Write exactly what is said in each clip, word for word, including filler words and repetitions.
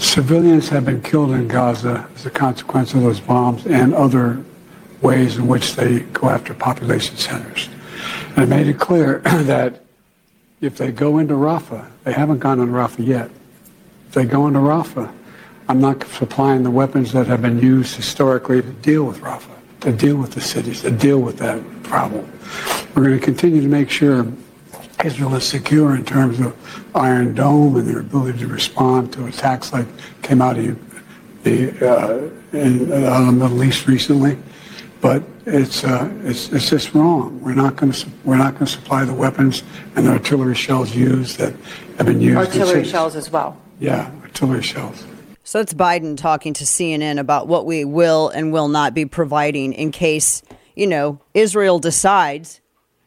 Civilians have been killed in Gaza as a consequence of those bombs and other ways in which they go after population centers. And I made it clear that if they go into Rafah, they haven't gone into Rafah yet. If they go into Rafah, I'm not supplying the weapons that have been used historically to deal with Rafah, to deal with the cities, to deal with that problem. We're going to continue to make sure Israel is secure in terms of Iron Dome and their ability to respond to attacks like came out of the uh, in uh, the Middle East recently. But it's uh, it's it's just wrong. We're not going to we're not going to supply the weapons and the artillery shells used that have been used. Artillery shells as well. Yeah, artillery shells. So it's Biden talking to C N N about what we will and will not be providing in case, you know, Israel decides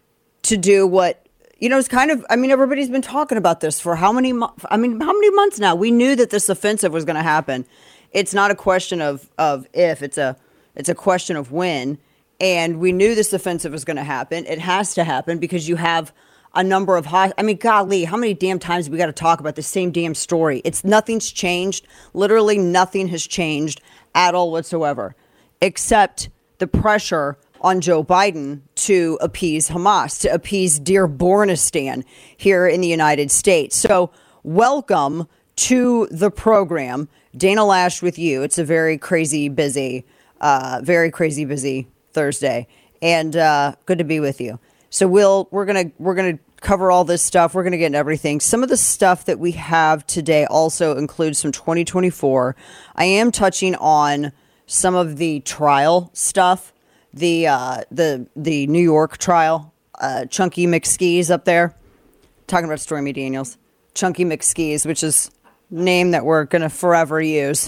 to do what. You know, it's kind of, I mean, everybody's been talking about this for how many, I mean, how many months now? We knew that this offensive was going to happen. It's not a question of, of if, it's a, it's a question of when. And we knew this offensive was going to happen. It has to happen because you have a number of hot, I mean, golly, how many damn times we got to talk about the same damn story? It's nothing's changed. Literally nothing has changed at all whatsoever, except the pressure on Joe Biden to appease Hamas, to appease dear Bornistan here in the United States. So welcome to the program. Dana Lash with you. It's a very crazy busy, uh, very crazy busy Thursday, and uh, good to be with you. So we'll we're gonna we're gonna cover all this stuff. We're gonna get into everything. Some of the stuff that we have today also includes some twenty twenty-four. I am touching on some of the trial stuff. The uh, the the New York trial, uh, Chunky McSkees up there, talking about Stormy Daniels, Chunky McSkees, which is a name that we're gonna forever use.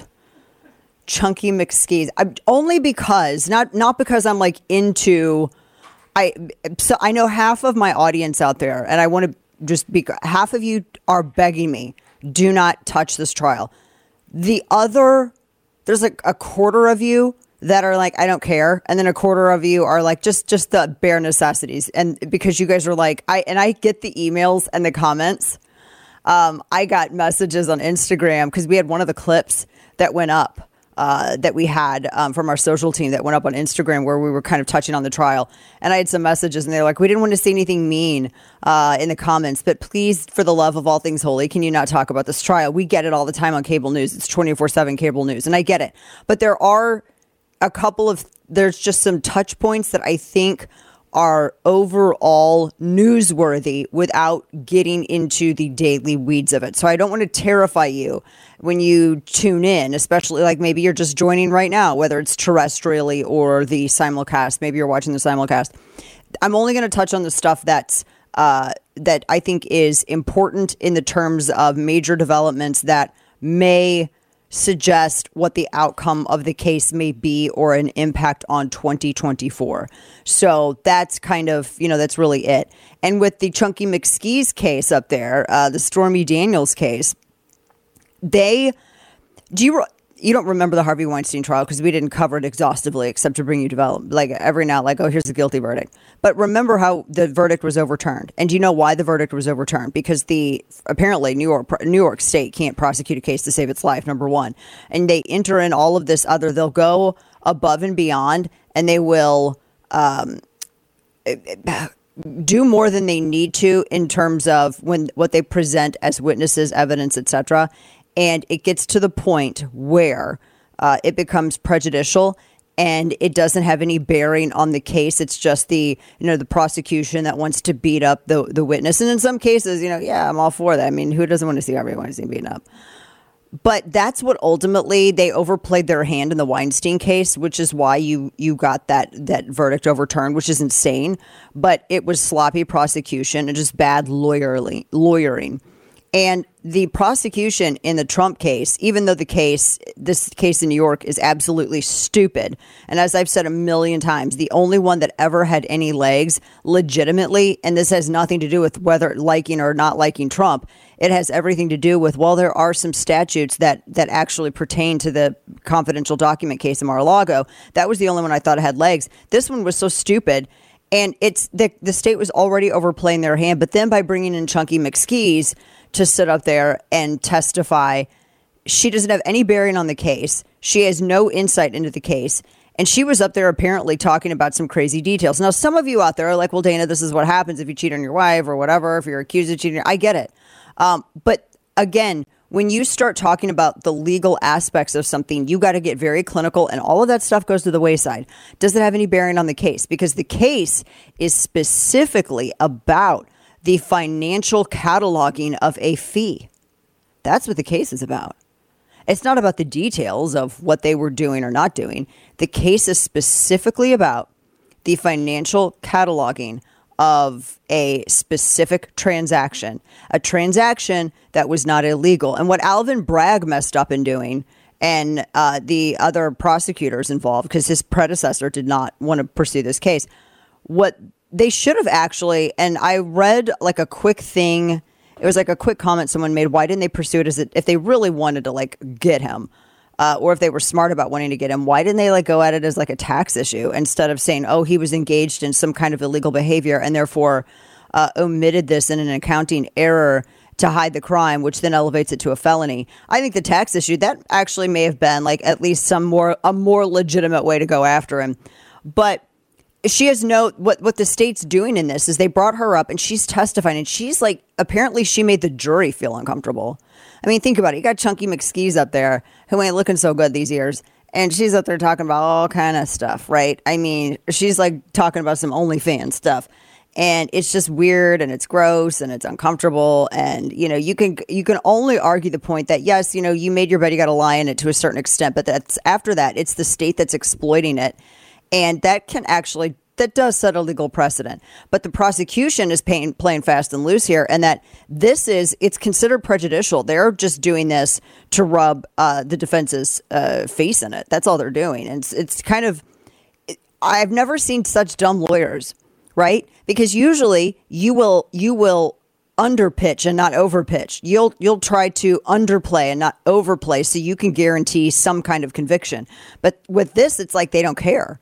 Chunky McSkees, I, only because not not because I'm like into, I so I know half of my audience out there, and I want to just be half of you are begging me, do not touch this trial. The other, there's like a quarter of you that are like, I don't care. And then a quarter of you are like, just, just the bare necessities. And because you guys are like, I, and I get the emails and the comments. Um, I got messages on Instagram because we had one of the clips that went up, uh, that we had, um, from our social team that went up on Instagram where we were kind of touching on the trial. And I had some messages and they're like, we didn't want to say anything mean, uh, in the comments, but please, for the love of all things holy, can you not talk about this trial? We get it all the time on cable news. It's twenty-four seven cable news. And I get it, but there are a couple of, there's just some touch points that I think are overall newsworthy without getting into the daily weeds of it. So I don't want to terrify you when you tune in, especially like maybe you're just joining right now, whether it's terrestrially or the simulcast. Maybe you're watching the simulcast. I'm only going to touch on the stuff that's uh, that I think is important in the terms of major developments that may suggest what the outcome of the case may be or an impact on twenty twenty-four. So that's kind of, you know, that's really it. And with the Chunky McSkees case up there, uh, the Stormy Daniels case, they, do you, you don't remember the Harvey Weinstein trial because we didn't cover it exhaustively except to bring you develop, like every now, like, oh, here's the guilty verdict. But remember how the verdict was overturned. And do you know why the verdict was overturned? Because the, apparently New York, New York State can't prosecute a case to save its life, number one. And they enter in all of this other, they'll go above and beyond and they will, um, do more than they need to in terms of when, what they present as witnesses, evidence, et cetera. And it gets to the point where uh, it becomes prejudicial and it doesn't have any bearing on the case. It's just the, you know, the prosecution that wants to beat up the the witness. And in some cases, you know, yeah, I'm all for that. I mean, who doesn't want to see Harvey Weinstein beaten up? But that's what ultimately they overplayed their hand in the Weinstein case, which is why you you got that that verdict overturned, which is insane. But it was sloppy prosecution and just bad lawyerly, lawyering. And the prosecution in the Trump case, even though the case, this case in New York is absolutely stupid. And as I've said a million times, the only one that ever had any legs legitimately, and this has nothing to do with whether liking or not liking Trump. It has everything to do with, well, there are some statutes that that actually pertain to the confidential document case in Mar-a-Lago. That was the only one I thought had legs. This one was so stupid. And it's the, the state was already overplaying their hand. But then by bringing in Chunky McSkees to sit up there and testify, she doesn't have any bearing on the case. She has no insight into the case. And she was up there apparently talking about some crazy details. Now, some of you out there are like, well, Dana, this is what happens if you cheat on your wife or whatever, if you're accused of cheating. I get it. Um, but again, when you start talking about the legal aspects of something, you got to get very clinical, and all of that stuff goes to the wayside. Does it have any bearing on the case? Because the case is specifically about the financial cataloging of a fee. That's what the case is about. It's not about the details of what they were doing or not doing. The case is specifically about the financial cataloging of a specific transaction, a transaction that was not illegal. And what Alvin Bragg messed up in doing, and uh, the other prosecutors involved, because his predecessor did not want to pursue this case, what they should have actually, and I read like a quick thing, it was like a quick comment someone made. Why didn't they pursue it as it, if they really wanted to like get him, uh, or if they were smart about wanting to get him? Why didn't they like go at it as like a tax issue instead of saying, oh, he was engaged in some kind of illegal behavior and therefore uh, omitted this in an accounting error to hide the crime, which then elevates it to a felony? I think the tax issue, that actually may have been like at least some more a more legitimate way to go after him, but. She has no, what, what the state's doing in this is they brought her up and she's testifying and she's like, apparently she made the jury feel uncomfortable. I mean, think about it. You got Chunky McSkees up there who ain't looking so good these years. And she's up there talking about all kind of stuff, right? I mean, she's like talking about some OnlyFans stuff. And it's just weird and it's gross and it's uncomfortable. And, you know, you can you can only argue the point that, yes, you know, you made your bed, you got to lie in it to a certain extent. But that's after that, it's the state that's exploiting it. And that can actually, that does set a legal precedent. But the prosecution is paying, playing fast and loose here. And that this is, it's considered prejudicial. They're just doing this to rub uh, the defense's uh, face in it. That's all they're doing. And it's, it's kind of, I've never seen such dumb lawyers, right? Because usually you will, you will underpitch and not overpitch. You'll, you'll try to underplay and not overplay so you can guarantee some kind of conviction. But with this, it's like they don't care.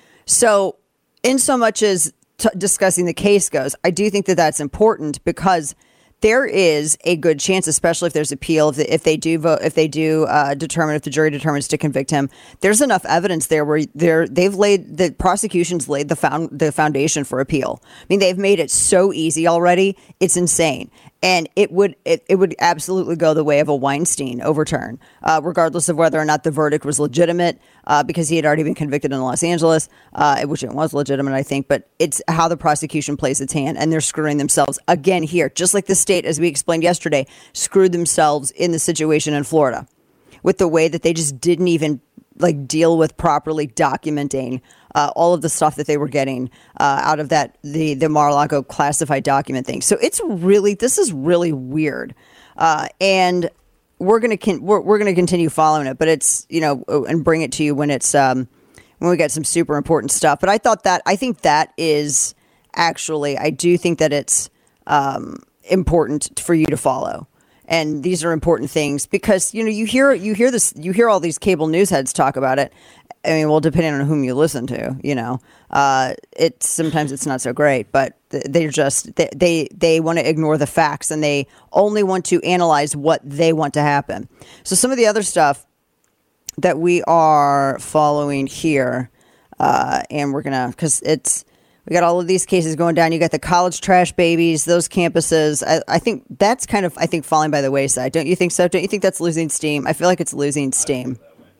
So, in so much as t- discussing the case goes, I do think that that's important because there is a good chance, especially if there's appeal, if they, if they do vote, if they do uh, determine, if the jury determines to convict him, there's enough evidence there where they're, they've laid, the prosecution's laid the found the foundation for appeal. I mean, they've made it so easy already. It's insane. And it would it, it would absolutely go the way of a Weinstein overturn, uh, regardless of whether or not the verdict was legitimate, uh, because he had already been convicted in Los Angeles, uh, which it was legitimate, I think. But it's how the prosecution plays its hand, and they're screwing themselves again here, just like the state, as we explained yesterday, screwed themselves in the situation in Florida with the way that they just didn't even like deal with properly documenting uh, all of the stuff that they were getting uh, out of that the the Mar-a-Lago classified document thing. So it's really this is really weird, uh, and we're gonna con- we're, we're gonna continue following it. But it's you know and bring it to you when it's um, when we get some super important stuff. But I thought that I think that is actually I do think that it's um, important for you to follow. And these are important things because, you know, you hear you hear this you hear all these cable news heads talk about it. I mean, well, depending on whom you listen to, you know, uh, it's sometimes it's not so great, but they're just they they, they want to ignore the facts and they only want to analyze what they want to happen. So some of the other stuff that we are following here uh, and we're going to because it's. We got all of these cases going down. You got the college trash babies, those campuses. I, I think that's kind of, I think, falling by the wayside. Don't you think so? Don't you think that's losing steam? I feel like it's losing steam.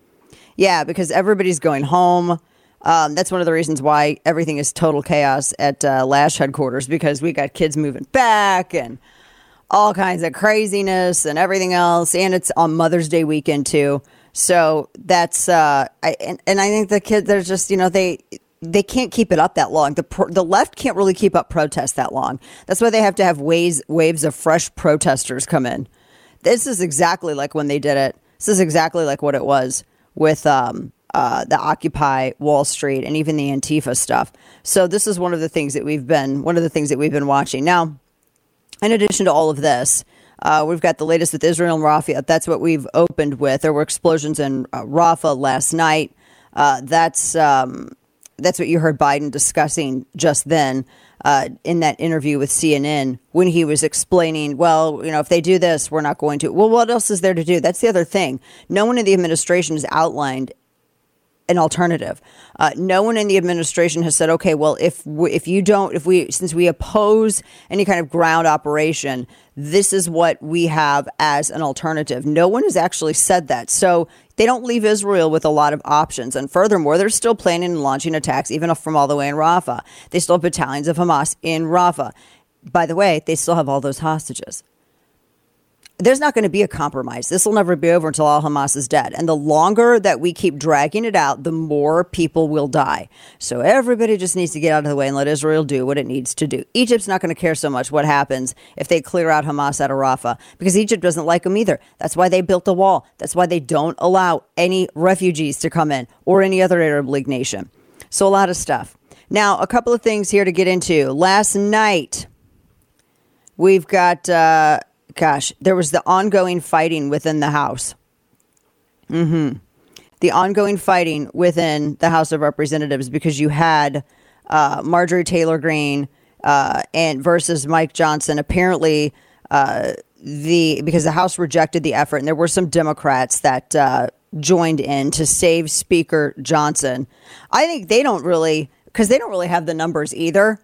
Yeah, because everybody's going home. Um, that's one of the reasons why everything is total chaos at uh, Lash headquarters, because we got kids moving back and all kinds of craziness and everything else. And it's on Mother's Day weekend, too. So that's, uh, I, and, and I think the kids, they're just, you know, they... They can't keep it up that long. The pro- the left can't really keep up protests that long. That's why they have to have waves waves of fresh protesters come in. This is exactly like when they did it. This is exactly like what it was with um, uh, the Occupy Wall Street and even the Antifa stuff. So this is one of the things that we've been one of the things that we've been watching. Now, in addition to all of this, uh, we've got the latest with Israel and Rafah. That's what we've opened with. There were explosions in uh, Rafah last night. Uh, that's um, that's what you heard Biden discussing just then uh, in that interview with C N N when he was explaining, well, you know, if they do this, we're not going to. Well, what else is there to do? That's the other thing. No one in the administration has outlined an alternative. Uh, no one in the administration has said, okay, well, if we, if you don't, if we, since we oppose any kind of ground operation, this is what we have as an alternative. No one has actually said that. So they don't leave Israel with a lot of options. And furthermore, they're still planning and launching attacks, even from all the way in Rafah. They still have battalions of Hamas in Rafah. By the way, they still have all those hostages. There's not going to be a compromise. This will never be over until all Hamas is dead. And the longer that we keep dragging it out, the more people will die. So everybody just needs to get out of the way and let Israel do what it needs to do. Egypt's not going to care so much what happens if they clear out Hamas out of Rafah, because Egypt doesn't like them either. That's why they built the wall. That's why they don't allow any refugees to come in or any other Arab League nation. So a lot of stuff. Now, a couple of things here to get into. Last night, we've got... Uh, Gosh, there was the ongoing fighting within the House. Mm-hmm. The ongoing fighting within the House of Representatives, because you had uh, Marjorie Taylor Greene uh, and versus Mike Johnson. Apparently, uh, the because the House rejected the effort, and there were some Democrats that uh, joined in to save Speaker Johnson. I think they don't really, because they don't really have the numbers either.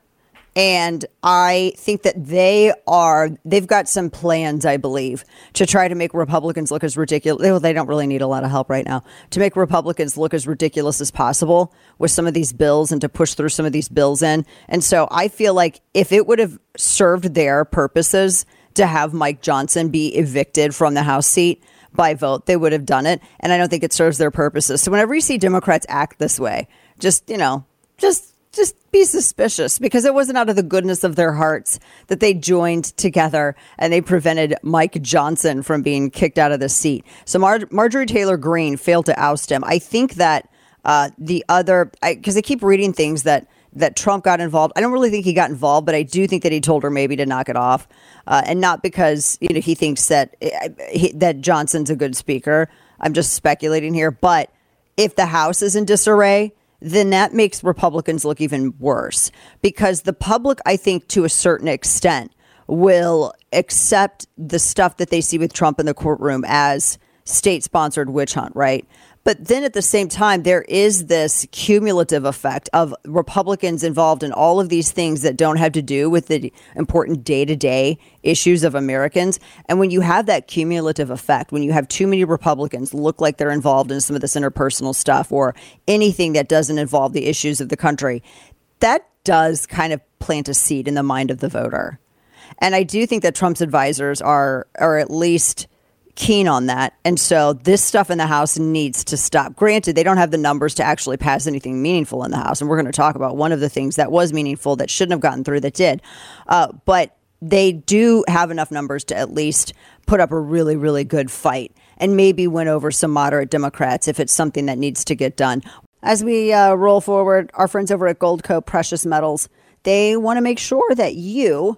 And I think that they are, they've got some plans, I believe, to try to make Republicans look as ridiculous. Well, they don't really need a lot of help right now to make Republicans look as ridiculous as possible with some of these bills and to push through some of these bills in. And so I feel like if it would have served their purposes to have Mike Johnson be evicted from the House seat by vote, they would have done it. And I don't think it serves their purposes. So whenever you see Democrats act this way, just, you know, just Just be suspicious, because it wasn't out of the goodness of their hearts that they joined together and they prevented Mike Johnson from being kicked out of the seat. So Mar- Marjorie Taylor Greene failed to oust him. I think that uh, the other, because I, I keep reading things that that Trump got involved. I don't really think he got involved, but I do think that he told her maybe to knock it off, uh, and not because you know he thinks that he, that Johnson's a good speaker. I'm just speculating here, but if the House is in disarray, then that makes Republicans look even worse, because the public, I think, to a certain extent, will accept the stuff that they see with Trump in the courtroom as state-sponsored witch hunt, right? But then at the same time, there is this cumulative effect of Republicans involved in all of these things that don't have to do with the important day-to-day issues of Americans. And when you have that cumulative effect, when you have too many Republicans look like they're involved in some of this interpersonal stuff or anything that doesn't involve the issues of the country, that does kind of plant a seed in the mind of the voter. And I do think that Trump's advisors are, are at least keen on that. And so this stuff in the House needs to stop. Granted, they don't have the numbers to actually pass anything meaningful in the House. And we're going to talk about one of the things that was meaningful that shouldn't have gotten through that did. Uh, but they do have enough numbers to at least put up a really, really good fight and maybe win over some moderate Democrats if it's something that needs to get done. As we uh, roll forward, our friends over at Goldco Precious Metals, they want to make sure that you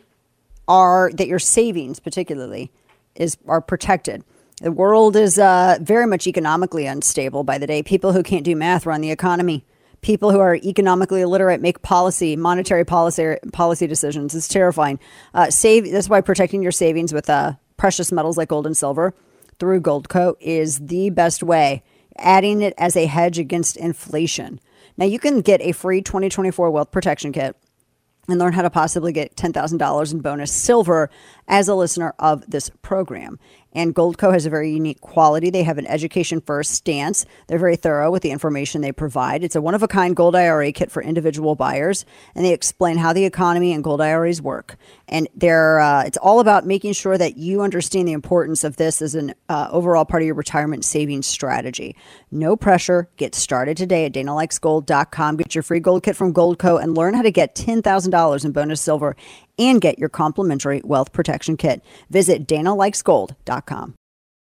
are, that your savings particularly, is are protected. The world is uh, very much economically unstable by the day. People who can't do math run the economy. People who are economically illiterate make policy, monetary policy policy decisions. It's terrifying. Uh, save. That's why protecting your savings with uh, precious metals like gold and silver through Goldco is the best way. Adding it as a hedge against inflation. Now you can get a free twenty twenty-four wealth protection kit and learn how to possibly get ten thousand dollars in bonus silver as a listener of this program. And Goldco has a very unique quality. They have an education-first stance. They're very thorough with the information they provide. It's a one-of-a-kind gold I R A kit for individual buyers, and they explain how the economy and gold I R As work. And they're uh, it's all about making sure that you understand the importance of this as an uh, overall part of your retirement savings strategy. No pressure. Get started today at dana likes gold dot com. Get your free gold kit from Goldco and learn how to get ten thousand dollars in bonus silver and get your complimentary wealth protection kit. Visit dana likes gold dot com.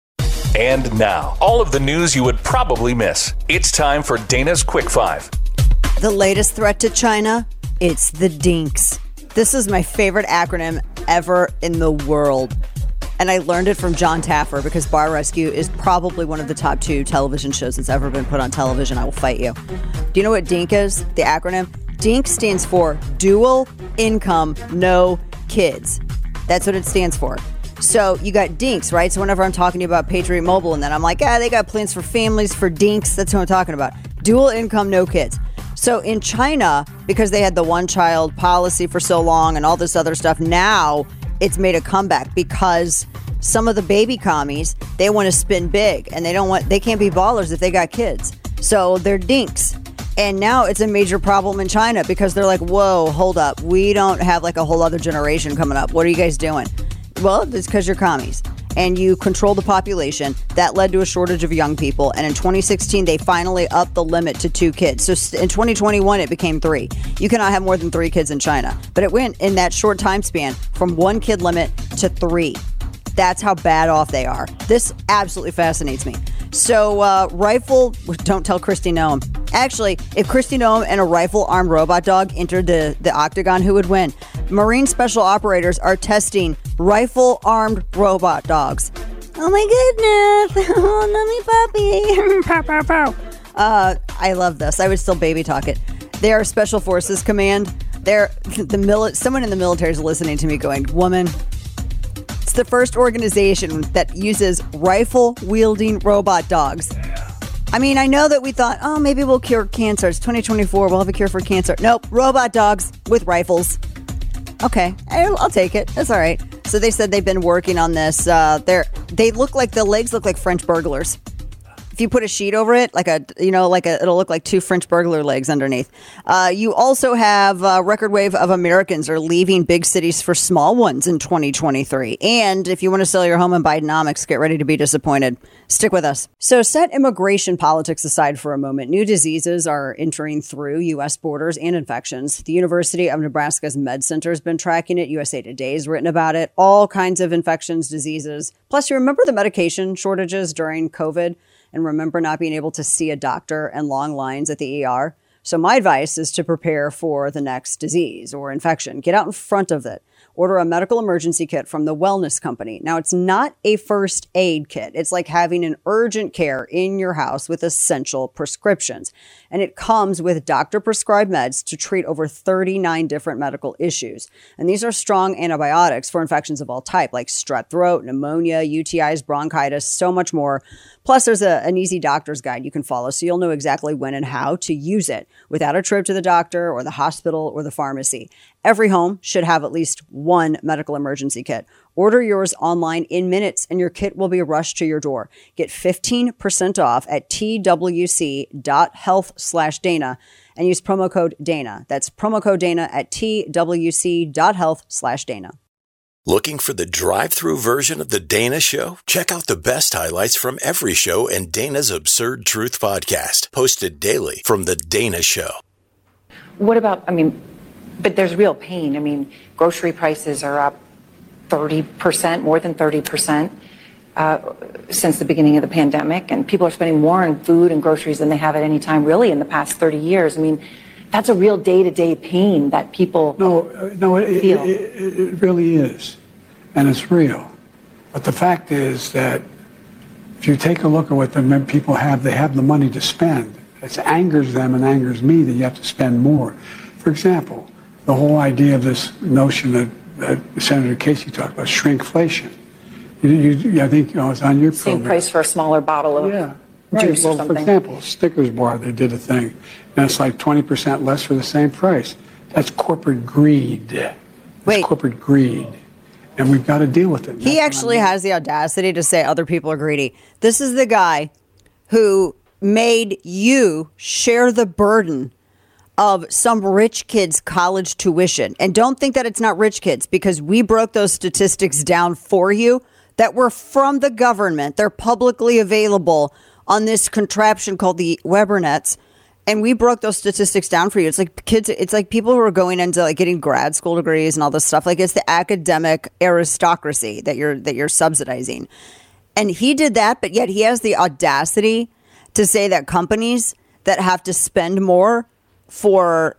And now, all of the news you would probably miss. It's time for Dana's Quick Five. The latest threat to China, it's the DINKS. This is my favorite acronym ever in the world. And I learned it from John Taffer because Bar Rescue is probably one of the top two television shows that's ever been put on television. I will fight you. Do you know what DINK is? The acronym? DINK stands for Dual Income No Kids. That's what it stands for. So you got dinks, right? So whenever I'm talking to you about Patriot Mobile and then I'm like, ah, they got plans for families, for dinks. That's what I'm talking about. Dual income, no kids. So in China, because they had the one child policy for so long and all this other stuff, now it's made a comeback because some of the baby commies, they want to spin big and they don't want, they can't be ballers if they got kids. So they're dinks. And now it's a major problem in China because they're like, whoa, hold up. We don't have like a whole other generation coming up. What are you guys doing? Well, it's because you're commies and you control the population. That led to a shortage of young people. And in twenty sixteen, they finally upped the limit to two kids. So in twenty twenty-one, it became three. You cannot have more than three kids in China. But it went in that short time span from one kid limit to three. That's how bad off they are. This absolutely fascinates me. So uh, rifle, don't tell Kristi Noem. Actually, if Kristi Noem and a rifle-armed robot dog entered the, the octagon, who would win? Marine special operators are testing rifle-armed robot dogs. Oh my goodness. Oh, let me puppy. Pow, pow, pow. Uh, I love this. I would still baby talk it. They are Special Forces Command. They're the mili- Someone in the military is listening to me going, woman, it's the first organization that uses rifle-wielding robot dogs. I mean, I know that we thought, oh, maybe we'll cure cancer. It's twenty twenty-four. We'll have a cure for cancer. Nope. Robot dogs with rifles. Okay. I'll, I'll take it. That's all right. So they said they've been working on this. Uh, they're, they look like, the legs look like French burglars. If you put a sheet over it, like a, you know, like a, it'll look like two French burglar legs underneath. Uh, you also have a record wave of Americans are leaving big cities for small ones in twenty twenty-three. And if you want to sell your home in Bidenomics, get ready to be disappointed. Stick with us. So set immigration politics aside for a moment. New diseases are entering through U S borders and infections. The University of Nebraska's Med Center has been tracking it. U S A Today has written about it. All kinds of infections, diseases. Plus, you remember the medication shortages during COVID? And remember not being able to see a doctor and long lines at the E R? So my advice is to prepare for the next disease or infection. Get out in front of it. Order a medical emergency kit from the Wellness Company. Now, it's not a first aid kit. It's like having an urgent care in your house with essential prescriptions. And it comes with doctor-prescribed meds to treat over thirty-nine different medical issues. And these are strong antibiotics for infections of all type, like strep throat, pneumonia, U T Is, bronchitis, so much more. Plus, there's a, an easy doctor's guide you can follow, so you'll know exactly when and how to use it without a trip to the doctor or the hospital or the pharmacy. Every home should have at least one medical emergency kit. Order yours online in minutes, and your kit will be rushed to your door. Get fifteen percent off at twc.health slash Dana and use promo code Dana. That's promo code Dana at twc.health slash Dana. Looking for the drive-through version of The Dana Show? Check out the best highlights from every show and Dana's Absurd Truth podcast, posted daily from The Dana Show. What about, I mean, but there's real pain. I mean, grocery prices are up thirty percent, more than thirty percent uh, since the beginning of the pandemic. And people are spending more on food and groceries than they have at any time, really, in the past thirty years. I mean, that's a real day-to-day pain that people No, uh, no, it, feel. It, it, it really is, and it's real. But the fact is that if you take a look at what the men- people have, they have the money to spend. It angers them and angers me that you have to spend more. For example, the whole idea of this notion that, that Senator Casey talked about, shrinkflation. You, you, I think you know, it's on your Same program. price for a smaller bottle of Yeah. juice Right. or Well, for something. example, Snickers bar, they did a thing, and it's like twenty percent less for the same price. That's corporate greed. That's Wait. corporate greed. And we've got to deal with it. He That's what I actually mean. has the audacity to say other people are greedy. This is the guy who made you share the burden of some rich kid's college tuition. And don't think that it's not rich kids, because we broke those statistics down for you that were from the government. They're publicly available on this contraption called the Webernets. And we broke those statistics down for you. It's like kids, it's like people who are going into like getting grad school degrees and all this stuff. Like it's the academic aristocracy that you're that you're subsidizing. And he did that, but yet he has the audacity to say that companies that have to spend more for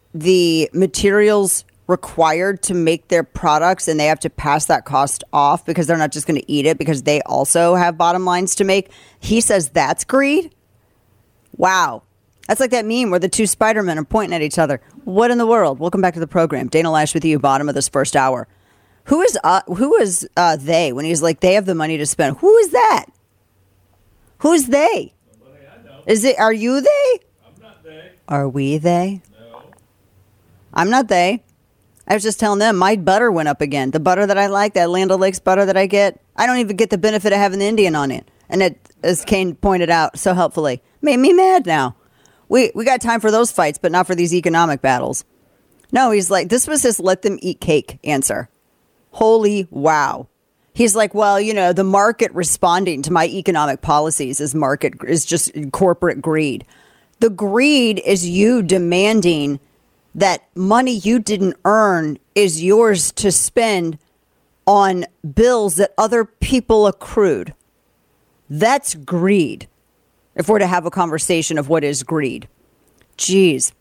the materials required to make their products, and they have to pass that cost off because they're not just going to eat it because they also have bottom lines to make. He says that's greed. Wow. That's like that meme where the two Spider-Men are pointing at each other. What in the world? Welcome back to the program. Dana Loesch with you, bottom of this first hour. Who is uh, who is uh, they when he's like, they have the money to spend? Who is that? Who's they? Is it, are you they? I'm not they. Are we they? No. I'm not they. I was just telling them my butter went up again. The butter that I like, that Land O'Lakes butter that I get, I don't even get the benefit of having the Indian on it. And it, as Kane pointed out so helpfully, made me mad now. We we got time for those fights, but not for these economic battles. No, he's like, this was his let them eat cake answer. Holy wow. He's like, well, you know, the market responding to my economic policies is market is just corporate greed. The greed is you demanding that money you didn't earn is yours to spend on bills that other people accrued. That's greed. If we're to have a conversation of what is greed. Jeez.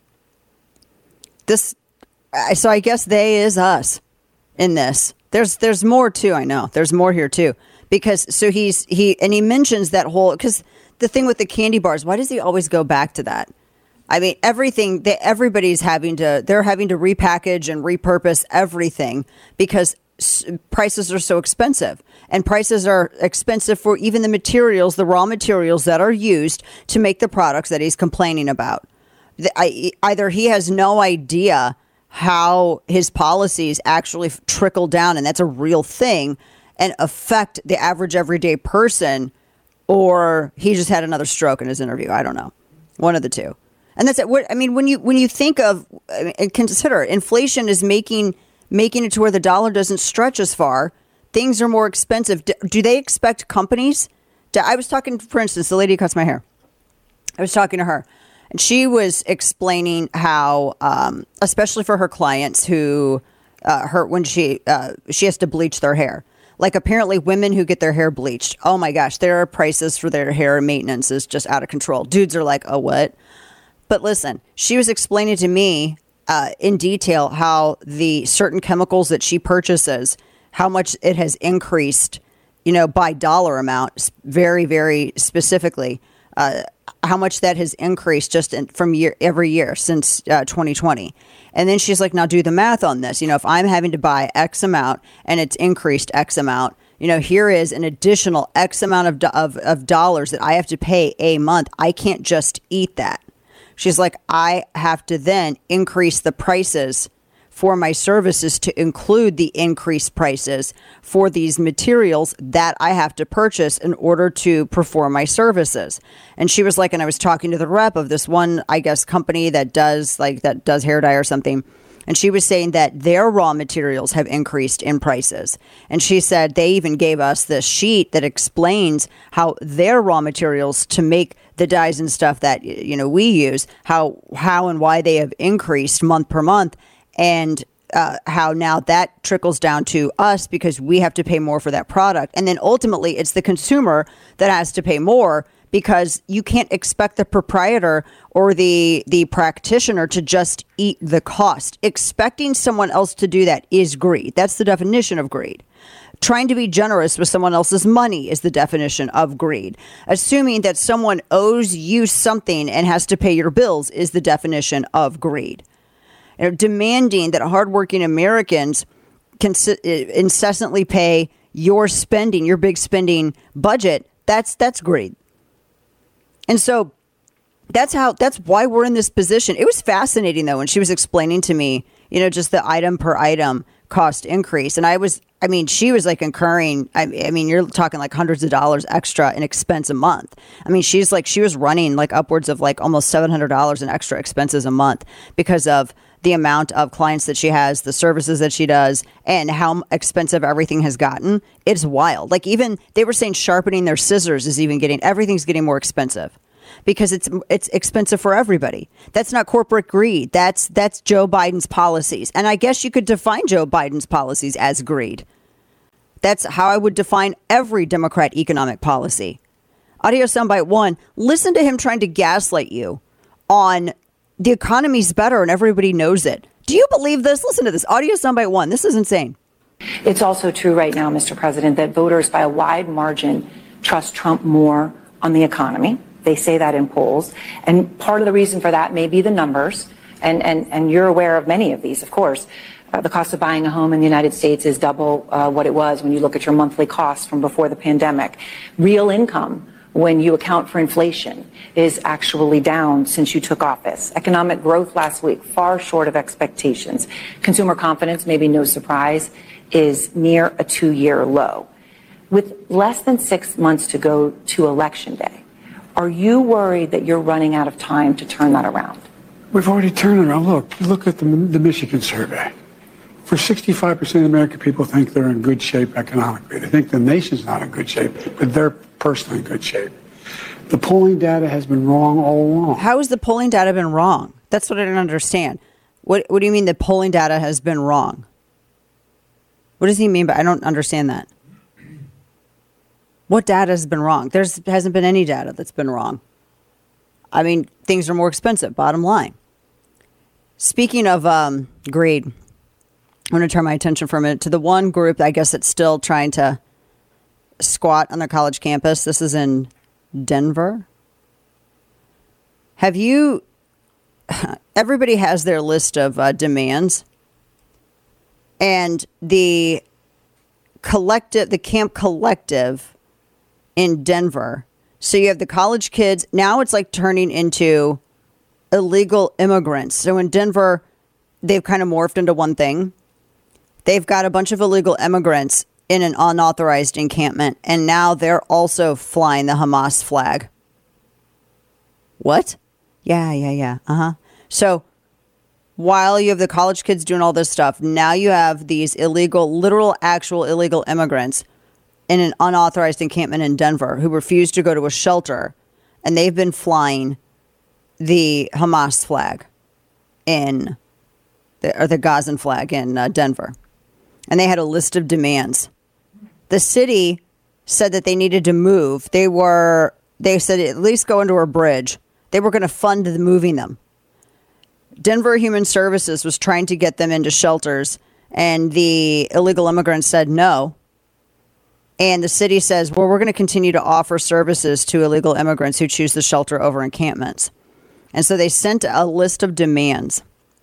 This, so I guess they is us in this. There's there's more too, I know. There's more here too. Because so he's he and he mentions that whole, because the thing with the candy bars, why does he always go back to that? I mean, everything that everybody's having to, they're having to repackage and repurpose everything because s- prices are so expensive, and prices are expensive for even the materials, the raw materials that are used to make the products that he's complaining about. The, I, either he has no idea how his policies actually trickle down, and that's a real thing, and affect the average everyday person, or he just had another stroke in his interview. I don't know. One of the two. And that's it. I mean, when you when you think of and consider inflation is making making it to where the dollar doesn't stretch as far. Things are more expensive. Do, do they expect companies? To, I was talking, for instance, the lady who cuts my hair. I was talking to her, and she was explaining how, um, especially for her clients who uh, her when she uh, she has to bleach their hair. Like apparently women who get their hair bleached. Oh my gosh, their prices for their hair maintenance is just out of control. Dudes are like, oh what? But listen, she was explaining to me uh, in detail how the certain chemicals that she purchases, how much it has increased, you know, by dollar amount, very, very specifically, uh, how much that has increased just in, from year every year since uh, twenty twenty. And then she's like, now do the math on this. You know, if I'm having to buy X amount and it's increased X amount, you know, here is an additional X amount of, do- of, of dollars that I have to pay a month. I can't just eat that. She's like, I have to then increase the prices for my services to include the increased prices for these materials that I have to purchase in order to perform my services. And she was like, and I was talking to the rep of this one, I guess, company that does like that does hair dye or something. And she was saying that their raw materials have increased in prices. And she said they even gave us this sheet that explains how their raw materials to make the dyes and stuff that, you know, we use, how how and why they have increased month per month, and uh, how now that trickles down to us because we have to pay more for that product. And then ultimately it's the consumer that has to pay more, because you can't expect the proprietor or the the practitioner to just eat the cost. Expecting someone else to do that is greed. That's the definition of greed. Trying to be generous with someone else's money is the definition of greed. Assuming that someone owes you something and has to pay your bills is the definition of greed. You know, demanding that hardworking Americans cons- incessantly pay your spending, your big spending budget, that's that's greed. And so that's how, that's why we're in this position. It was fascinating though, when she was explaining to me, you know, just the item per item cost increase. And I was, I mean, she was like incurring, I, I mean, you're talking like hundreds of dollars extra in expense a month. I mean, she's like, she was running like upwards of like almost seven hundred dollars in extra expenses a month because of the amount of clients that she has, the services that she does, and how expensive everything has gotten. It's wild. Like even they were saying sharpening their scissors is even getting, everything's getting more expensive because it's it's expensive for everybody. That's not corporate greed. That's that's Joe Biden's policies. And I guess you could define Joe Biden's policies as greed. That's how I would define every Democrat economic policy. Audio soundbite one, listen to him trying to gaslight you on the economy's better and everybody knows it. Do you believe this? Listen to this. Audio soundbite one. This is insane. It's also true right now, Mister President, that voters by a wide margin trust Trump more on the economy. They say that in polls. And part of the reason for that may be the numbers. And, and, and you're aware of many of these, of course. Uh, the cost of buying a home in the United States is double uh, what it was when you look at your monthly costs from before the pandemic. Real income, when you account for inflation, is actually down since you took office. Economic growth last week, far short of expectations. Consumer confidence, maybe no surprise, is near a two-year low. With less than six months to go to Election Day, are you worried that you're running out of time to turn that around? We've already turned it around. Look, look at the, the Michigan survey. For sixty-five percent of American people think they're in good shape economically. They think the nation's not in good shape, but they're personally in good shape. The polling data has been wrong all along. How has the polling data been wrong? That's what I don't understand. What What do you mean the polling data has been wrong? What does he mean by, I don't understand that. What data has been wrong? There hasn't been any data that's been wrong. I mean, things are more expensive, bottom line. Speaking of um, greed, I'm going to turn my attention for a minute to the one group, I guess, that's still trying to squat on their college campus. This is in Denver. Have you, everybody has their list of uh, demands, and the collective, the Camp Collective in Denver. So you have the college kids. Now it's like turning into illegal immigrants. So in Denver, they've kind of morphed into one thing. They've got a bunch of illegal immigrants in an unauthorized encampment, and now they're also flying the Hamas flag. What? Yeah, yeah, yeah. Uh-huh. So while you have the college kids doing all this stuff, now you have these illegal, literal, actual illegal immigrants in an unauthorized encampment in Denver who refuse to go to a shelter, and they've been flying the Hamas flag in, the, or the Gazan flag in uh, Denver. And they had a list of demands. The city said that they needed to move. They were, they said at least go under a bridge. They were going to fund the moving them. Denver Human Services was trying to get them into shelters, and the illegal immigrants said no. And the city says, well, we're going to continue to offer services to illegal immigrants who choose the shelter over encampments. And so they sent a list of demands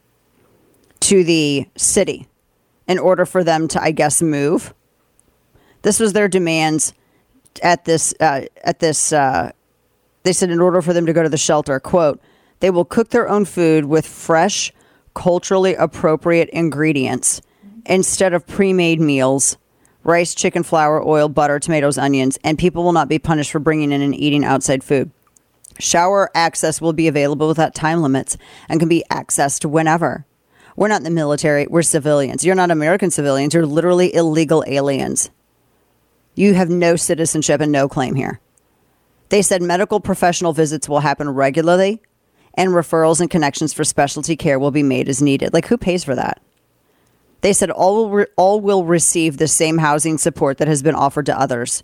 to the city in order for them to, I guess, move. This was their demands at this, uh, at this, uh, they said in order for them to go to the shelter, quote, they will cook their own food with fresh, culturally appropriate ingredients instead of pre-made meals, rice, chicken, flour, oil, butter, tomatoes, onions, and people will not be punished for bringing in and eating outside food. Shower access will be available without time limits and can be accessed whenever. We're not in the military. We're civilians. You're not American civilians. You're literally illegal aliens. You have no citizenship and no claim here. They said medical professional visits will happen regularly and referrals and connections for specialty care will be made as needed. Like, who pays for that? They said all will, re- all will receive the same housing support that has been offered to others.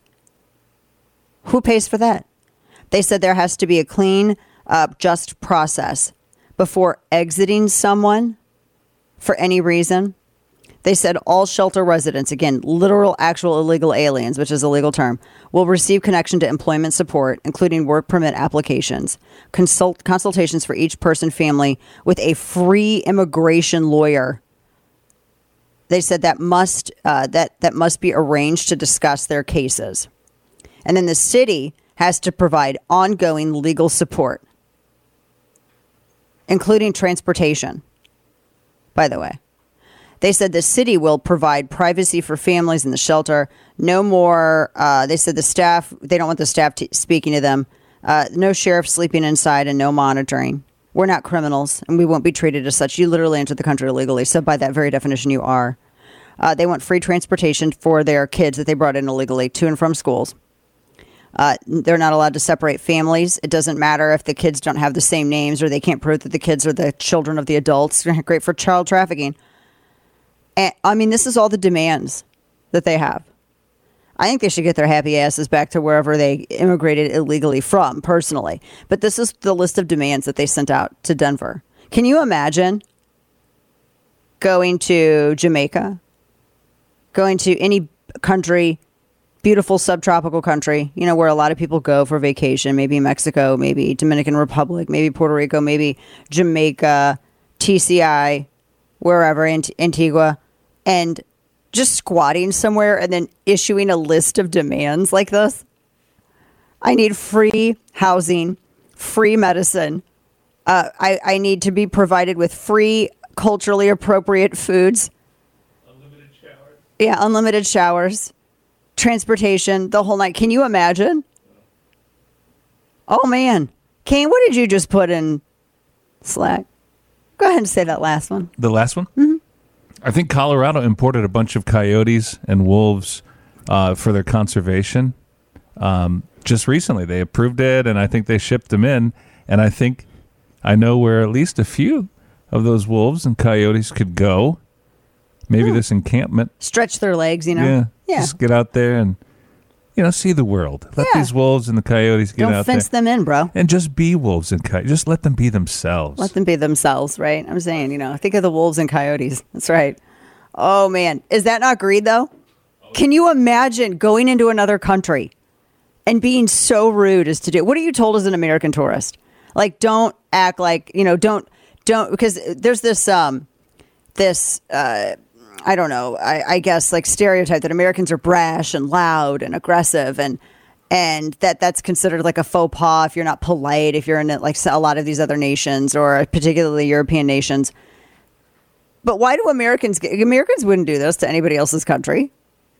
Who pays for that? They said there has to be a clean, uh, just process before exiting someone for any reason. They said all shelter residents, again, literal, actual illegal aliens, which is a legal term, will receive connection to employment support, including work permit applications, consult consultations for each person, family, with a free immigration lawyer. They said that must uh, that that must be arranged to discuss their cases. And then the city has to provide ongoing legal support, including transportation, by the way. They said the city will provide privacy for families in the shelter. No more, uh, they said the staff, they don't want the staff t- speaking to them. Uh, no sheriff sleeping inside and no monitoring. We're not criminals and we won't be treated as such. You literally entered the country illegally. So by that very definition, you are. Uh, they want free transportation for their kids that they brought in illegally to and from schools. Uh, they're not allowed to separate families. It doesn't matter if the kids don't have the same names or they can't prove that the kids are the children of the adults. Great for child trafficking. And, I mean, this is all the demands that they have. I think they should get their happy asses back to wherever they immigrated illegally from, personally. But this is the list of demands that they sent out to Denver. Can you imagine going to Jamaica, going to any country beautiful subtropical country, you know, where a lot of people go for vacation, maybe Mexico, maybe Dominican Republic, maybe Puerto Rico, maybe Jamaica, T C I, wherever, Ant- Antigua, and just squatting somewhere and then issuing a list of demands like this. I need free housing, free medicine. Uh, I, I need to be provided with free, culturally appropriate foods. Unlimited showers. Yeah, unlimited showers. Transportation, the whole night. Can you imagine? Oh, man. Kane, what did you just put in Slack? Go ahead and say that last one. The last one? Mm-hmm. I think Colorado imported a bunch of coyotes and wolves uh, for their conservation. Um, just recently, they approved it, and I think they shipped them in. And I think I know where at least a few of those wolves and coyotes could go. Maybe hmm. this encampment. Stretch their legs, you know? Yeah. Yeah. Just get out there and, you know, see the world. Let yeah. these wolves and the coyotes get Don't out fence there. them in, bro. And just be wolves and coyotes. Just let them be themselves. Let them be themselves, right? I'm saying, you know, think of the wolves and coyotes. That's right. Oh, man. Is that not greed, though? Can you imagine going into another country and being so rude as to do? What are you told as an American tourist? Like, don't act like, you know, don't, don't, because there's this, um, this, uh, I don't know, I, I guess like stereotype that Americans are brash and loud and aggressive and, and that that's considered like a faux pas if you're not polite, if you're in like a lot of these other nations or particularly European nations. But why do Americans, Americans wouldn't do this to anybody else's country?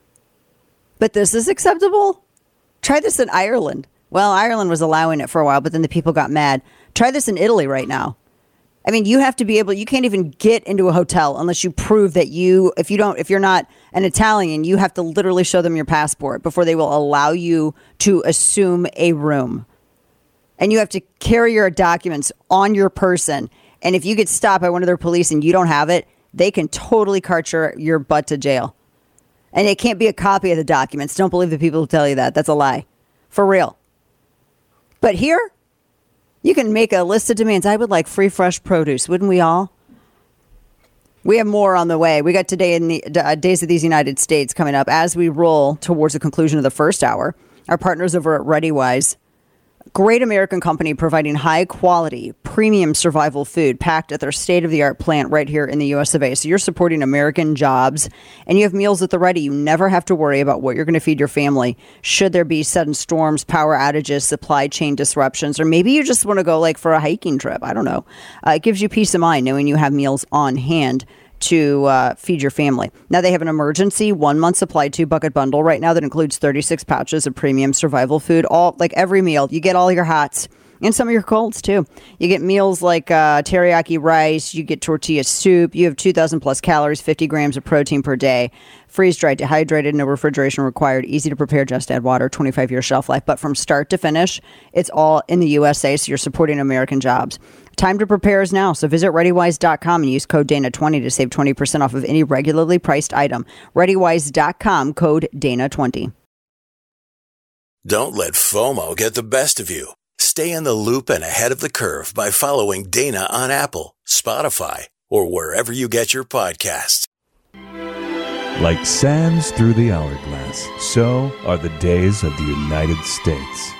But this is acceptable? Try this in Ireland. Well, Ireland was allowing it for a while, but then the people got mad. Try this in Italy right now. I mean, you have to be able, you can't even get into a hotel unless you prove that you, if you don't, if you're not an Italian, you have to literally show them your passport before they will allow you to assume a room. And you have to carry your documents on your person. And if you get stopped by one of their police and you don't have it, they can totally cart your, your butt to jail. And it can't be a copy of the documents. Don't believe the people who tell you that. That's a lie. For real. But here, you can make a list of demands. I would like free, fresh produce. Wouldn't we all? We have more on the way. We got Today in the uh, Days of these United States coming up as we roll towards the conclusion of the first hour. Our partners over at ReadyWise. Great American company providing high quality, premium survival food packed at their state-of-the-art plant right here in the U S of A. So you're supporting American jobs and you have meals at the ready. You never have to worry about what you're going to feed your family. Should there be sudden storms, power outages, supply chain disruptions, or maybe you just want to go like for a hiking trip. I don't know. Uh, it gives you peace of mind knowing you have meals on hand to uh, feed your family. Now they have an emergency one month supply two bucket bundle right now that includes thirty-six pouches of premium survival food. All like every meal, you get all your hots and some of your colds too. You get meals like uh, teriyaki rice, you get tortilla soup, you have two thousand plus calories, fifty grams of protein per day, freeze dried, dehydrated, no refrigeration required, easy to prepare, just add water, twenty-five year shelf life. But from start to finish, it's all in the U S A, so you're supporting American jobs. Time to prepare is now. So visit ReadyWise dot com and use code Dana twenty to save twenty percent off of any regularly priced item. ReadyWise dot com, code Dana twenty. Don't let FOMO get the best of you. Stay in the loop and ahead of the curve by following Dana on Apple, Spotify, or wherever you get your podcasts. Like sands through the hourglass, so are the days of the United States.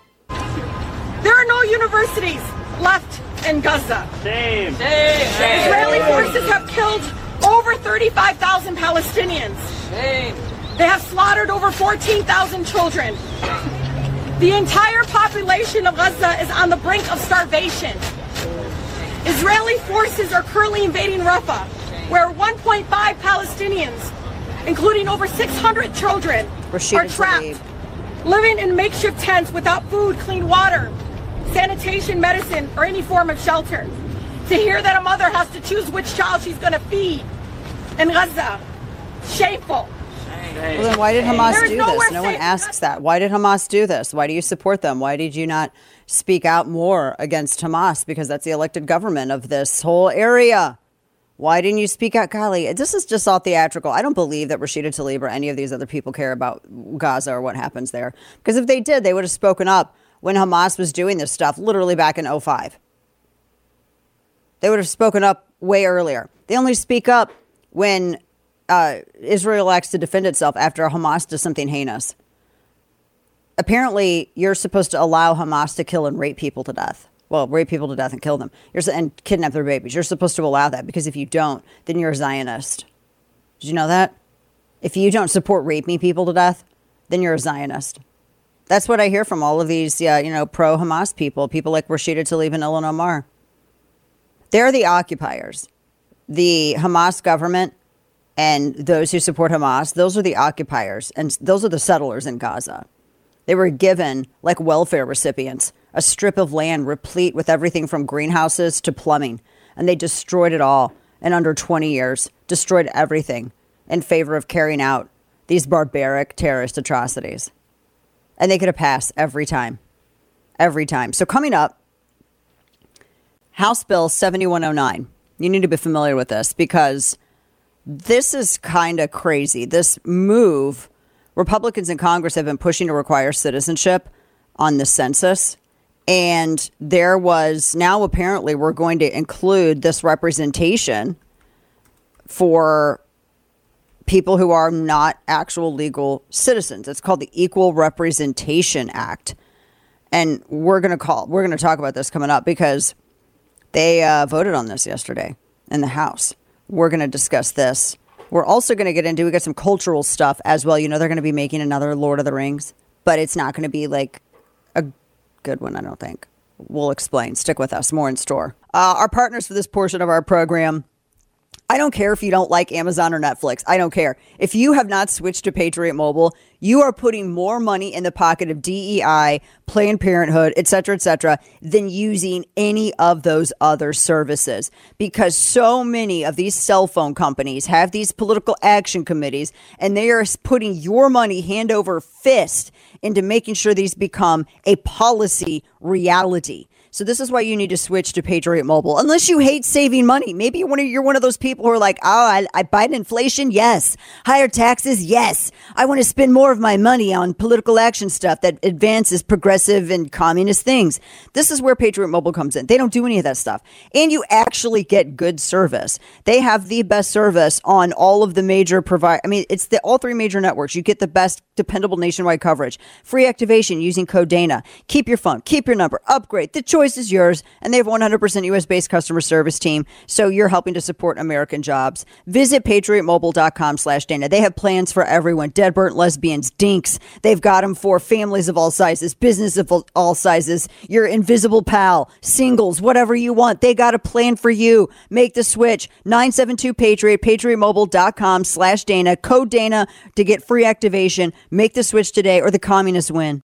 There are no universities left in Gaza. Shame. Shame. Shame. Israeli forces have killed over thirty-five thousand Palestinians. Shame. They have slaughtered over fourteen thousand children. The entire population of Gaza is on the brink of starvation. Israeli forces are currently invading Rafah, where one point five Palestinians, including over six hundred children, Rashida are trapped, Tlaib. living in makeshift tents without food, clean water, sanitation, medicine, or any form of shelter. To hear that a mother has to choose which child she's going to feed in Gaza, shameful. Well, then why did Hamas There is do nowhere this? No one safe. asks that. Why did Hamas do this? Why do you support them? Why did you not speak out more against Hamas? Because that's the elected government of this whole area. Why didn't you speak out? Golly, this is just all theatrical. I don't believe that Rashida Tlaib or any of these other people care about Gaza or what happens there. Because if they did, they would have spoken up when Hamas was doing this stuff, literally back in oh five. They would have spoken up way earlier. They only speak up when uh, Israel acts to defend itself after Hamas does something heinous. apparently you're supposed to allow Hamas to kill and rape people to death. Well, rape people to death and kill them. You're, and kidnap their babies. You're supposed to allow that, because if you don't, then you're a Zionist. Did you know that? If you don't support raping people to death, then you're a Zionist. That's what I hear from all of these, uh, you know, pro-Hamas people, people like Rashida Tlaib and Ilhan Omar. They're the occupiers. The Hamas government and those who support Hamas, those are the occupiers, and those are the settlers in Gaza. They were given, like welfare recipients, a strip of land replete with everything from greenhouses to plumbing, and they destroyed it all in under twenty years, destroyed everything in favor of carrying out these barbaric terrorist atrocities. And they could have passed every time, every time. So coming up, House Bill seventy-one oh nine. You need to be familiar with this, because this is kind of crazy. This move, Republicans in Congress have been pushing to require citizenship on the census. And there was, now apparently we're going to include this representation for people who are not actual legal citizens. It's called the Equal Representation Act. And we're going to call, we're going to talk about this coming up, because they uh, voted on this yesterday in the House. We're going to discuss this. We're also going to get into, we got some cultural stuff as well. You know, they're going to be making another Lord of the Rings, but it's not going to be like a good one, I don't think. We'll explain. Stick with us. More in store. Uh, our partners for this portion of our program, I don't care if you don't like Amazon or Netflix. I don't care. If you have not switched to Patriot Mobile, you are putting more money in the pocket of D E I, Planned Parenthood, et cetera, et cetera, than using any of those other services. Because so many of these cell phone companies have these political action committees, and they are putting your money hand over fist into making sure these become a policy reality. So this is why you need to switch to Patriot Mobile. Unless you hate saving money. Maybe you're one of, you're one of those people who are like, oh, I, I fight inflation. Yes. Higher taxes. Yes. I want to spend more of my money on political action stuff that advances progressive and communist things. This is where Patriot Mobile comes in. They don't do any of that stuff. And you actually get good service. They have the best service on all of the major provider. I mean, it's the all three major networks. You get the best dependable nationwide coverage. Free activation using code Dana. Keep your phone. Keep your number. Upgrade. The choice is yours, and they have one hundred percent U S based customer service team, so you're helping to support American jobs. Visit patriot mobile dot com slash Dana. They have plans for everyone. Dead, burnt, lesbians, dinks. They've got them for families of all sizes, business of all sizes, your invisible pal, singles, whatever you want. They got a plan for you. Make the switch. nine seven two Patriot, patriot mobile dot com slash Dana. Code Dana to get free activation. Make the switch today, or the communists win.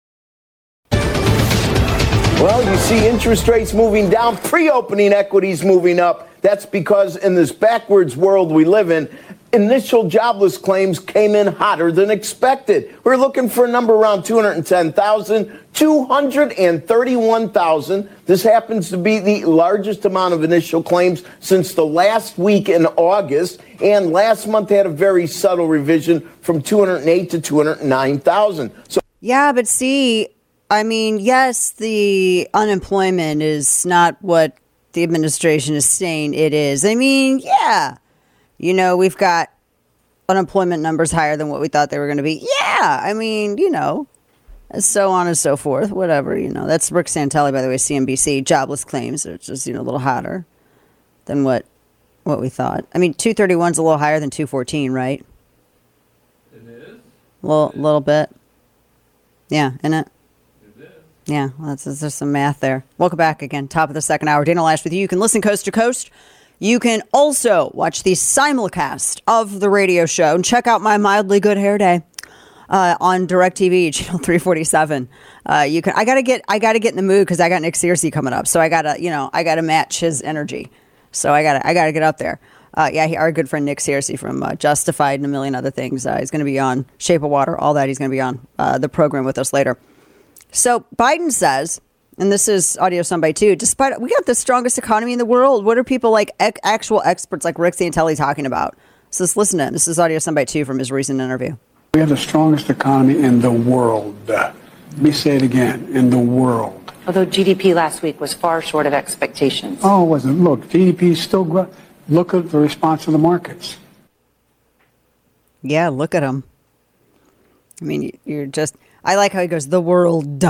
Well, you see interest rates moving down, pre-opening equities moving up. That's because in this backwards world we live in, initial jobless claims came in hotter than expected. We're looking for a number around two hundred ten thousand, two hundred thirty-one thousand. This happens to be the largest amount of initial claims since the last week in August. And last month had a very subtle revision from two hundred eight to two hundred nine thousand. So, yeah, but see, I mean, yes, the unemployment is not what the administration is saying it is. I mean, yeah, you know, we've got unemployment numbers higher than what we thought they were going to be. Yeah, I mean, you know, so on and so forth, whatever, you know. That's Rick Santelli, by the way, C N B C. Jobless claims are just, you know, a little hotter than what what we thought. I mean, two thirty-one is a little higher than two fourteen, right? It is? A little, little bit. Yeah, isn't it? Yeah, well, that's, there's some math there. Welcome back again. Top of the second hour. Dana Loesch with you. You can listen coast to coast. You can also watch the simulcast of the radio show and check out my mildly good hair day uh, on DirecTV channel three forty-seven. Uh, you can. I gotta get. I gotta get in the mood because I got Nick Searcy coming up. So I gotta. You know. I gotta match his energy. So I gotta. I gotta get up there. Uh, yeah, he, our good friend Nick Searcy from uh, Justified and a million other things. Uh, he's going to be on Shape of Water. All that. He's going to be on uh, the program with us later. So Biden says, and this is audio soundbite too, despite we got the strongest economy in the world, what are people like ec- actual experts like Rick Santelli talking about? So let's listen to it. This is audio soundbite two from his recent interview. We have the strongest economy in the world. Let me say it again, in the world. Although G D P last week was far short of expectations. Oh, it wasn't. Look, G D P is still growing. Look at the response of the markets. Yeah, look at them. I mean, you're just... I like how he goes, the world.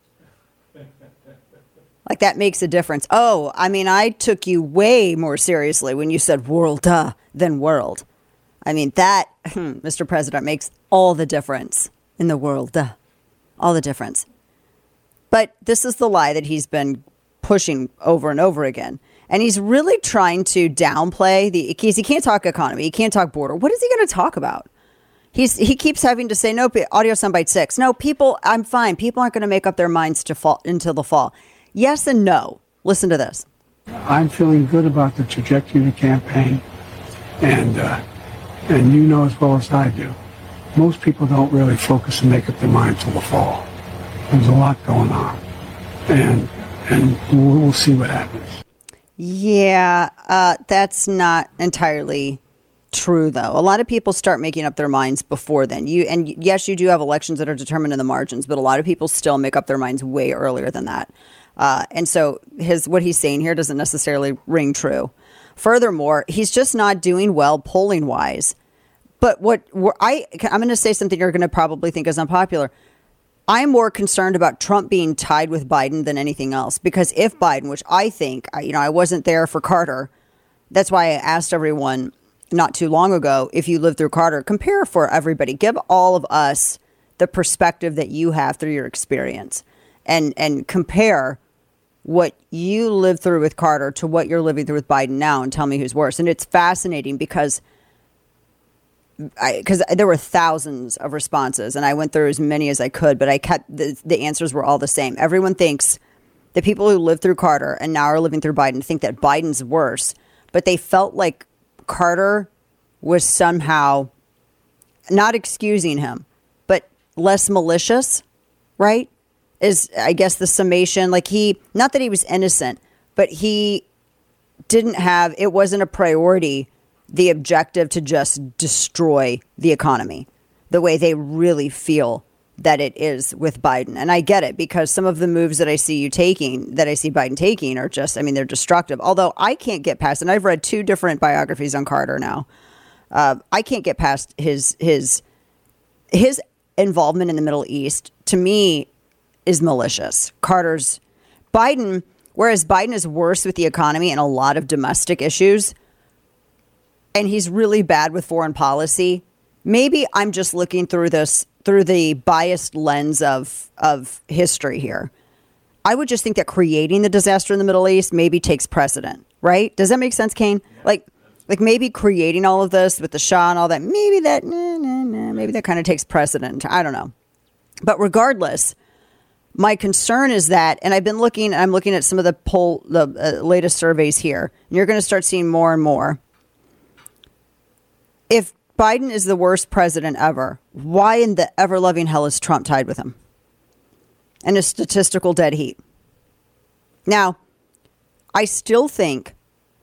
Like that makes a difference. Oh, I mean, I took you way more seriously when you said world uh, than world. I mean, that, Mister President, makes all the difference in the world. Uh, all the difference. But this is the lie that he's been pushing over and over again. And he's really trying to downplay the, because he can't talk economy. He can't talk border. What is he going to talk about? He's, he keeps having to say, no, audio soundbite six. No, people, I'm fine. People aren't going to make up their minds to fall until the fall. Yes and no. Listen to this. I'm feeling good about the trajectory of the campaign. And, uh, and you know as well as I do, most people don't really focus and make up their mind till the fall. There's a lot going on. And, and we'll, we'll see what happens. Yeah, uh, that's not entirely true, though. A lot of people start making up their minds before then. You and yes, you do have elections that are determined in the margins, but a lot of people still make up their minds way earlier than that. Uh, and so his what he's saying here doesn't necessarily ring true. Furthermore, he's just not doing well polling wise. But what I I'm going to say something you're going to probably think is unpopular. I'm more concerned about Trump being tied with Biden than anything else, because if Biden, which I think, you know, I wasn't there for Carter. That's why I asked everyone not too long ago, if you lived through Carter, compare for everybody. Give all of us the perspective that you have through your experience and and compare what you lived through with Carter to what you're living through with Biden now and tell me who's worse. And it's fascinating because because there were thousands of responses and I went through as many as I could, but I kept the, the answers were all the same. Everyone thinks the people who lived through Carter and now are living through Biden think that Biden's worse, but they felt like Carter was somehow not excusing him, but less malicious, right? Is I guess the summation, like he, not that he was innocent, but he didn't have, it wasn't a priority, the objective to just destroy the economy the way they really feel that it is with Biden. And I get it, because some of the moves that I see you taking, that I see Biden taking are just, I mean, they're destructive. Although I can't get past, and I've read two different biographies on Carter now. Uh, I can't get past his, his, his involvement in the Middle East, to me, is malicious. Carter's, Biden, whereas Biden is worse with the economy and a lot of domestic issues, and he's really bad with foreign policy. Maybe I'm just looking through this through the biased lens of of history here. I would just think that creating the disaster in the Middle East maybe takes precedent, right? Does that make sense, Kane? Yeah. Like, like maybe creating all of this with the Shah and all that, maybe that, nah, nah, nah, maybe that kind of takes precedent. I don't know. But regardless, my concern is that, and I've been looking, I'm looking at some of the poll, the uh, latest surveys here, and you're going to start seeing more and more. If Biden is the worst president ever, why in the ever-loving hell is Trump tied with him? And a statistical dead heat. Now, I still think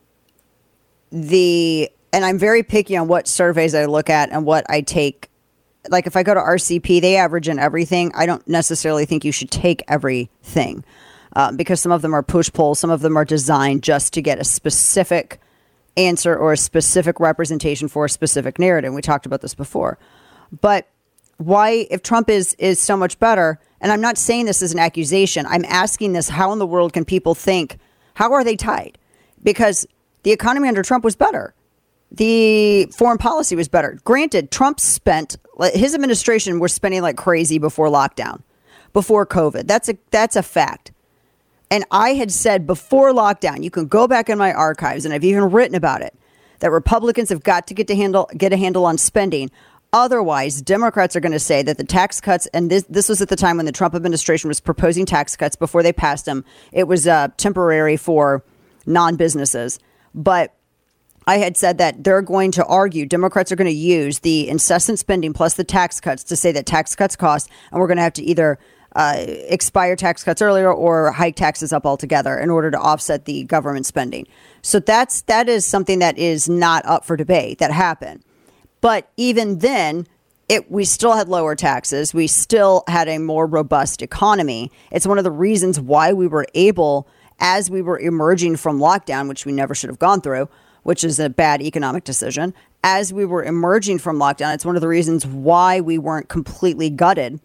the, and I'm very picky on what surveys I look at and what I take. Like if I go to R C P, they average in everything. I don't necessarily think you should take everything uh, because some of them are push polls. Some of them are designed just to get a specific answer or a specific representation for a specific narrative. We talked about this before. But why, if Trump is is so much better, and I'm not saying this as an accusation, I'm asking this, how in the world can people think, how are they tied? Because the economy under Trump was better. The foreign policy was better. Granted, Trump spent, his administration was spending like crazy before lockdown, before COVID. That's a that's a fact. And I had said before lockdown, you can go back in my archives, and I've even written about it, that Republicans have got to get to handle get a handle on spending. Otherwise, Democrats are going to say that the tax cuts, and this this was at the time when the Trump administration was proposing tax cuts before they passed them. It was uh, temporary for non-businesses. But I had said that they're going to argue, Democrats are going to use the incessant spending plus the tax cuts to say that tax cuts cost, and we're going to have to either Uh, expire tax cuts earlier or hike taxes up altogether in order to offset the government spending. So that's that is something that is not up for debate. That happened. But even then, it we still had lower taxes. We still had a more robust economy. It's one of the reasons why we were able, as we were emerging from lockdown, which we never should have gone through, which is a bad economic decision. As we were emerging from lockdown, it's one of the reasons why we weren't completely gutted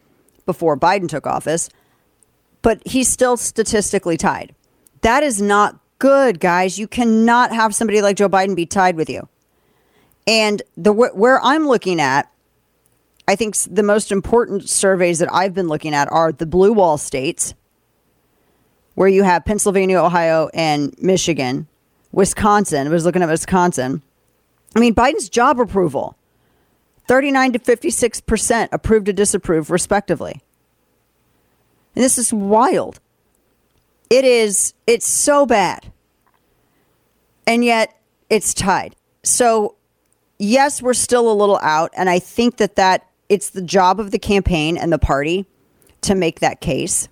before Biden took office, but he's still statistically tied. That is not good, guys. You cannot have somebody like Joe Biden be tied with you. And the where I'm looking at, I think the most important surveys that I've been looking at are the blue wall states, where you have Pennsylvania, Ohio, and Michigan. Wisconsin, I was looking at Wisconsin. I mean, Biden's job approval, thirty-nine to fifty-six percent approved to disapprove, respectively. And this is wild. It is, it's so bad. And yet it's tied. So, yes, we're still a little out. And I think that, that it's the job of the campaign and the party to make that case.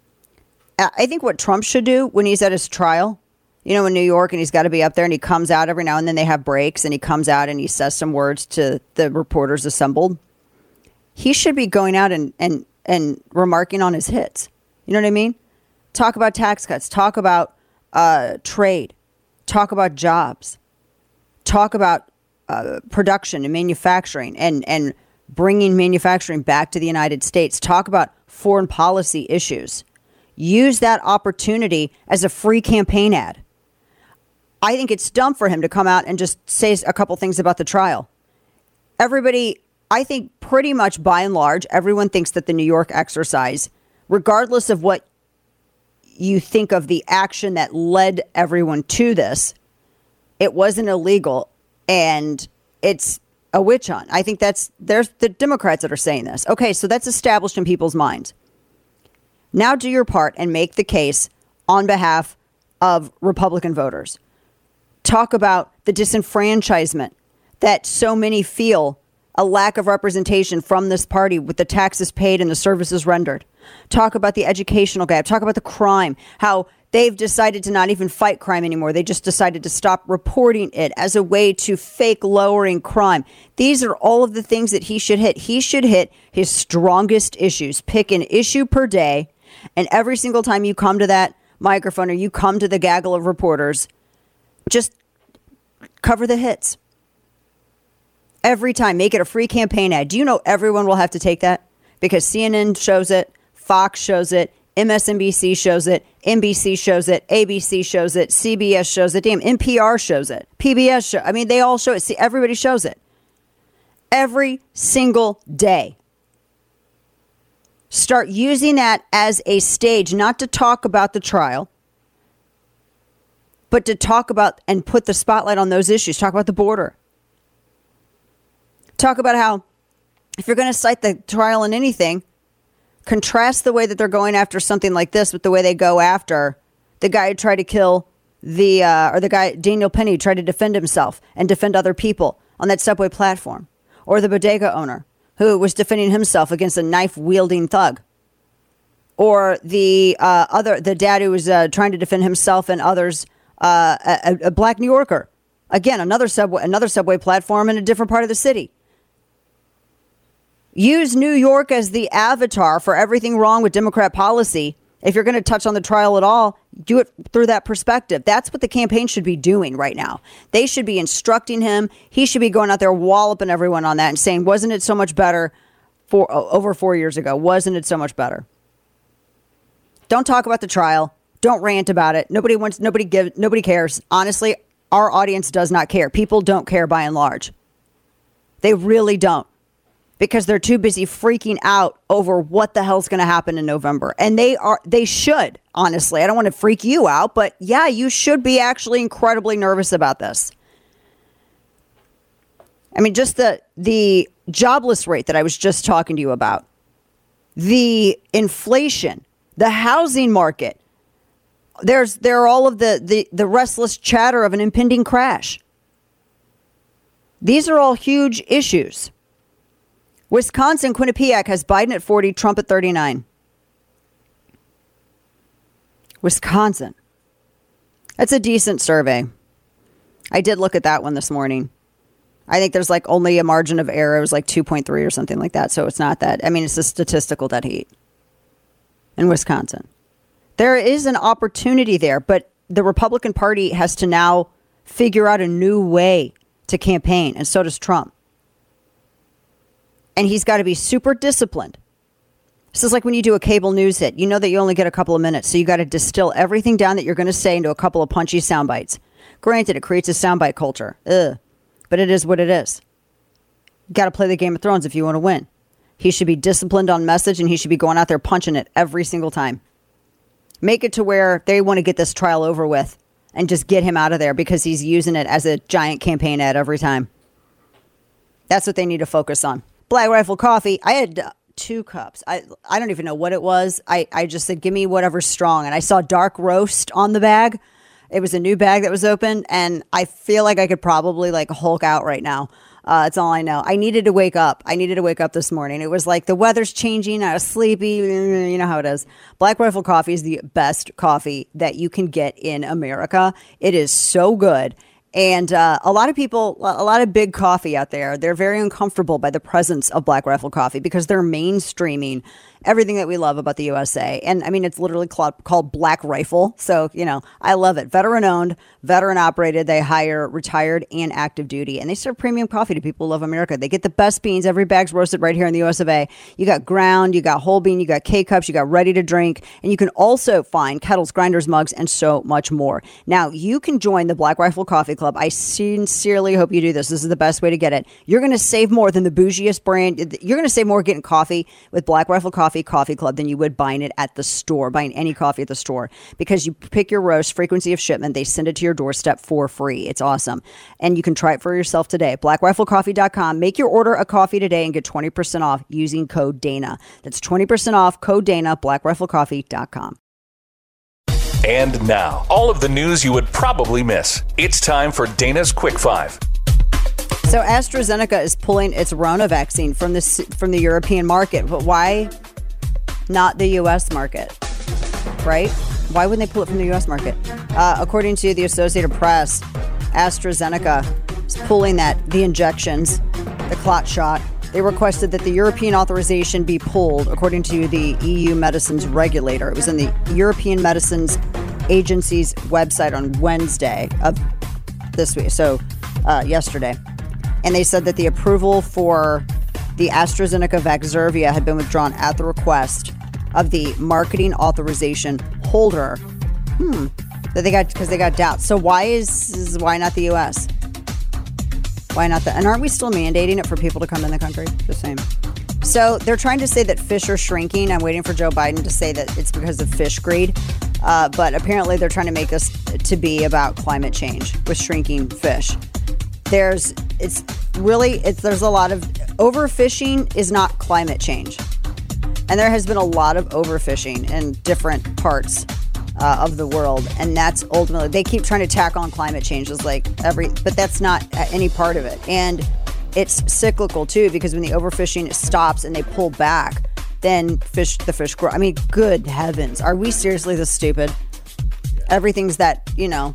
I think what Trump should do when he's at his trial, you know, in New York, and he's got to be up there, and he comes out every now and then, they have breaks, and he comes out and he says some words to the reporters assembled. He should be going out and, and, and remarking on his hits. You know what I mean? Talk about tax cuts, talk about uh, trade, talk about jobs, talk about uh, production and manufacturing and, and bringing manufacturing back to the United States. Talk about foreign policy issues. Use that opportunity as a free campaign ad. I think it's dumb for him to come out and just say a couple things about the trial. Everybody, I think pretty much by and large, everyone thinks that the New York exercise, regardless of what you think of the action that led everyone to this, it wasn't illegal and it's a witch hunt. I think that's, there's the Democrats that are saying this. Okay, so that's established in people's minds. Now do your part and make the case on behalf of Republican voters. Talk about the disenfranchisement that so many feel, a lack of representation from this party with the taxes paid and the services rendered. Talk about the educational gap. Talk about the crime, how they've decided to not even fight crime anymore. They just decided to stop reporting it as a way to fake lowering crime. These are all of the things that he should hit. He should hit his strongest issues. Pick an issue per day. And every single time you come to that microphone or you come to the gaggle of reporters, just cover the hits. Every time, make it a free campaign ad. Do you know everyone will have to take that? Because C N N shows it, Fox shows it, M S N B C shows it, N B C shows it, A B C shows it, C B S shows it, damn, N P R shows it, P B S show. I mean, they all show it. See, everybody shows it. Every single day. Start using that as a stage, not to talk about the trial, but to talk about and put the spotlight on those issues. Talk about the border. Talk about how, if you're going to cite the trial in anything, contrast the way that they're going after something like this with the way they go after the guy who tried to kill the, uh, or the guy, Daniel Penny, who tried to defend himself and defend other people on that subway platform, or the bodega owner who was defending himself against a knife-wielding thug, or the uh, other, the dad who was uh, trying to defend himself and others, uh, a, a black New Yorker. Again, another subway, another subway platform in a different part of the city. Use New York as the avatar for everything wrong with Democrat policy. If you're going to touch on the trial at all, do it through that perspective. That's what the campaign should be doing right now. They should be instructing him. He should be going out there walloping everyone on that and saying, wasn't it so much better for over four years ago? Wasn't it so much better? Don't talk about the trial. Don't rant about it. Nobody wants, nobody give, nobody cares. Honestly, our audience does not care. People don't care by and large. They really don't. Because they're too busy freaking out over what the hell's going to happen in November. And they are, they should, honestly. I don't want to freak you out, but yeah, you should be actually incredibly nervous about this. I mean, just the the jobless rate that I was just talking to you about, the inflation, the housing market. There's there are all of the the, the restless chatter of an impending crash. These are all huge issues. Wisconsin, Quinnipiac has Biden at forty, Trump at thirty-nine. Wisconsin. That's a decent survey. I did look at that one this morning. I think there's like only a margin of error. It was like two point three or something like that. So it's not that. I mean, it's a statistical dead heat in Wisconsin. There is an opportunity there, but the Republican Party has to now figure out a new way to campaign, and so does Trump. And he's got to be super disciplined This is like when you do a cable news hit. You know that you only get a couple of minutes, so you got to distill everything down that you're going to say into a couple of punchy sound bites. Granted, it creates a soundbite culture. Ugh. But it is what it is. You got to play the Game of Thrones if you want to win. He should be disciplined on message, and he should be going out there punching it every single time. Make it to where they want to get this trial over with and just get him out of there because he's using it as a giant campaign ad every time. That's what they need to focus on. Black Rifle Coffee. I had uh, two cups. I I don't even know what it was. I, I just said, give me whatever's strong. And I saw dark roast on the bag. It was a new bag that was open. And I feel like I could probably like Hulk out right now. Uh, that's all I know. I needed to wake up. I needed to wake up this morning. It was like the weather's changing. I was sleepy. You know how it is. Black Rifle Coffee is the best coffee that you can get in America. It is so good. And uh, a lot of people, a lot of big coffee out there, they're very uncomfortable by the presence of Black Rifle Coffee because they're mainstreaming everything that we love about the U S A. And I mean, it's literally called, called Black Rifle. So, you know, I love it. Veteran owned, veteran operated. They hire retired and active duty. And they serve premium coffee to people who love America. They get the best beans. Every bag's roasted right here in the U S of A. You got ground, you got whole bean, you got K-cups, you got ready to drink. And you can also find kettles, grinders, mugs, and so much more. Now, you can join the Black Rifle Coffee Club. I sincerely hope you do this. This is the best way to get it. You're going to save more than the bougiest brand. You're going to save more getting coffee with Black Rifle Coffee Coffee Club than you would buying it at the store, buying any coffee at the store, because you pick your roast, frequency of shipment, they send it to your doorstep for free. It's awesome. And you can try it for yourself today. black rifle coffee dot com. Make your order a coffee today and get twenty percent off using code Dana. That's twenty percent off, code Dana, black rifle coffee dot com. And now, all of the news you would probably miss. It's time for Dana's Quick Five. So AstraZeneca is pulling its Rona vaccine from the from the European market, but why not the U S market, right? Why wouldn't they pull it from the U S market? Uh, according to the Associated Press, AstraZeneca is pulling that the injections, the clot shot. They requested that the European authorization be pulled, according to the E U medicines regulator. It was in the European Medicines Agency's website on Wednesday of this week, so uh, yesterday. And they said that the approval for the AstraZeneca Vaxzevria had been withdrawn at the request of the marketing authorization holder. Hmm. That they got because they got doubts. So why is, is why not the U S? Why not the? And aren't we still mandating it for people to come in the country? Just saying. So they're trying to say that fish are shrinking. I'm waiting for Joe Biden to say that it's because of fish greed. Uh, but apparently they're trying to make this to be about climate change with shrinking fish. There's it's really it's there's a lot of overfishing is not climate change. And there has been a lot of overfishing in different parts uh, of the world. And that's ultimately, they keep trying to tack on climate change as like every, but that's not any part of it. And it's cyclical too, because when the overfishing stops and they pull back, then fish, the fish grow. I mean, good heavens. Are we seriously this stupid? Everything's that, you know,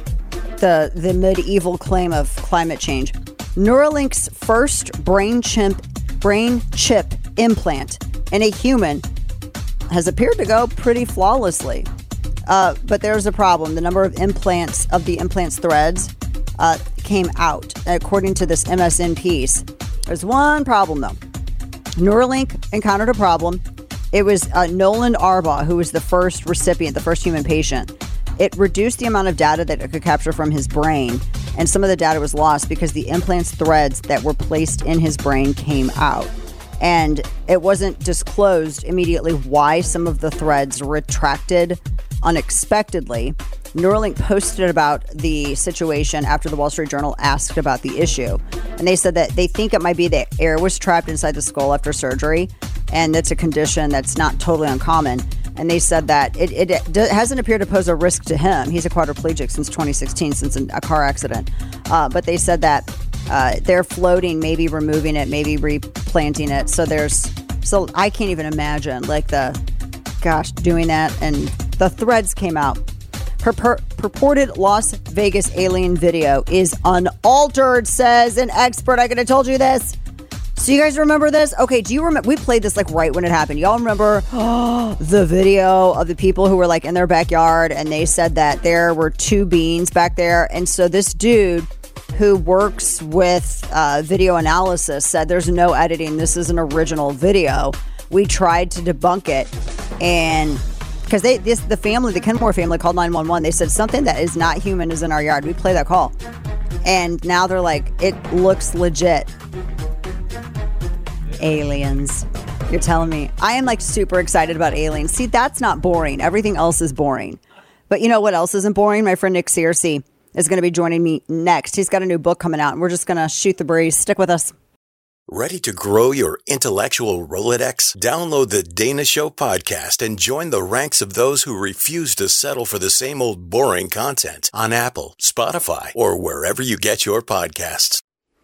the, the medieval claim of climate change. Neuralink's first brain chip, brain chip implant in a human has appeared to go pretty flawlessly. Uh, but there's a problem. The number of implants of the implants threads uh, came out, according to this M S N piece. There's one problem, though. Neuralink encountered a problem. It was uh, Nolan Arbaugh, who was the first recipient, the first human patient. It reduced the amount of data that it could capture from his brain, and some of the data was lost because the implants threads that were placed in his brain came out. And it wasn't disclosed immediately why some of the threads retracted unexpectedly. Neuralink posted about the situation after the Wall Street Journal asked about the issue. And they said that they think it might be that air was trapped inside the skull after surgery. And that's a condition that's not totally uncommon. And they said that it, it, it hasn't appeared to pose a risk to him. He's a quadriplegic since twenty sixteen, since a car accident. Uh, but they said that uh, they're floating, maybe removing it, maybe replanting it. So there's, so I can't even imagine like the, gosh, doing that. And the threads came out. Her pur- purported Las Vegas alien video is unaltered, says an expert. I could have told you this. So you guys remember this? Okay, do you remember? We played this like right when it happened. Y'all remember oh, the video of the people who were like in their backyard and they said that there were two beans back there. And so this dude who works with uh, video analysis said there's no editing. This is an original video. we tried to debunk it, and because they this the family, the Kenmore family, called nine one one. They said something that is not human is in our yard. We play that call, and now they're like, it looks legit. Aliens. You're telling me. I am like super excited about aliens. See, that's not boring. Everything else is boring. But you know what else isn't boring? My friend Nick Searcy is going to be joining me next. He's got a new book coming out, and we're just going to shoot the breeze. Stick with us. Ready to grow your intellectual Rolodex? Download the Dana Show podcast and join the ranks of those who refuse to settle for the same old boring content on Apple, Spotify, or wherever you get your podcasts.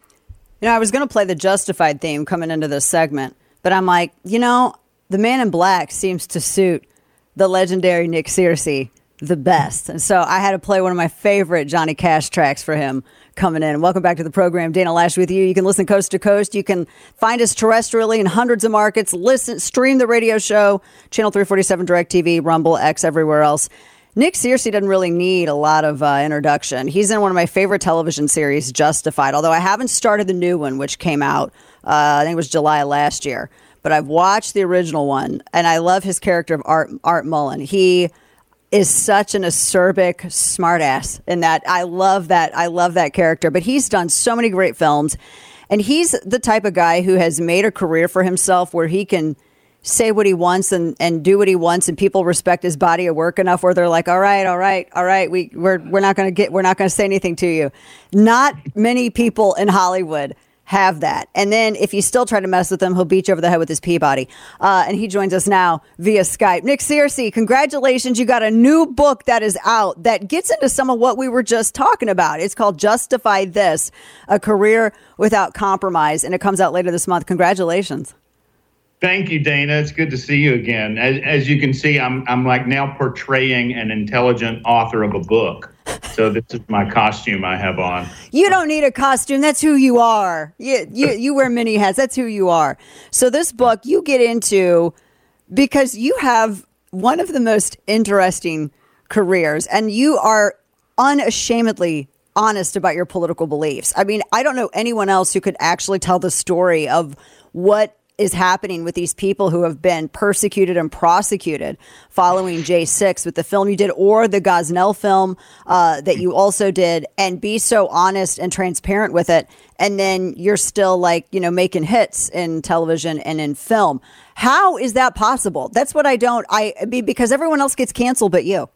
You know, I was going to play the Justified theme coming into this segment, but I'm like, you know, the Man in Black seems to suit the legendary Nick Searcy the best. And so I had to play one of my favorite Johnny Cash tracks for him coming in. Welcome back to the program. Dana Loesch with you. You can listen coast to coast. You can find us terrestrially in hundreds of markets. Listen, stream the radio show, Channel three forty-seven DirecTV, Rumble, X, everywhere else. Nick Searcy doesn't really need a lot of uh, introduction. He's in one of my favorite television series, Justified, although I haven't started the new one, which came out, uh, I think it was July last year. But I've watched the original one, and I love his character of Art, Art Mullen. He is such an acerbic smartass in that. I love that. I love that character. But he's done so many great films, and he's the type of guy who has made a career for himself where he can say what he wants and, and do what he wants, and people respect his body of work enough where they're like, all right, all right, all right, we we're we're not gonna get we're not gonna say anything to you. Not many people in Hollywood have that. And then if you still try to mess with him, he'll beat you over the head with his Peabody. Uh, and he joins us now via Skype. Nick Searcy, congratulations. You got a new book that is out that gets into some of what we were just talking about. It's called Justify This, A Career Without Compromise, and it comes out later this month. Congratulations. Thank you, Dana. It's good to see you again. As, as you can see, I'm I'm like now portraying an intelligent author of a book. So this is my costume I have on. You don't need a costume. That's who you are. You, you, you wear mini hats. That's who you are. So this book you get into because you have one of the most interesting careers, and you are unashamedly honest about your political beliefs. I mean, I don't know anyone else who could actually tell the story of what is happening with these people who have been persecuted and prosecuted following J six with the film you did, or the Gosnell film uh, that you also did, and be so honest and transparent with it. And then you're still like, you know, making hits in television and in film. How is that possible? That's what I don't, I mean, because everyone else gets canceled but you.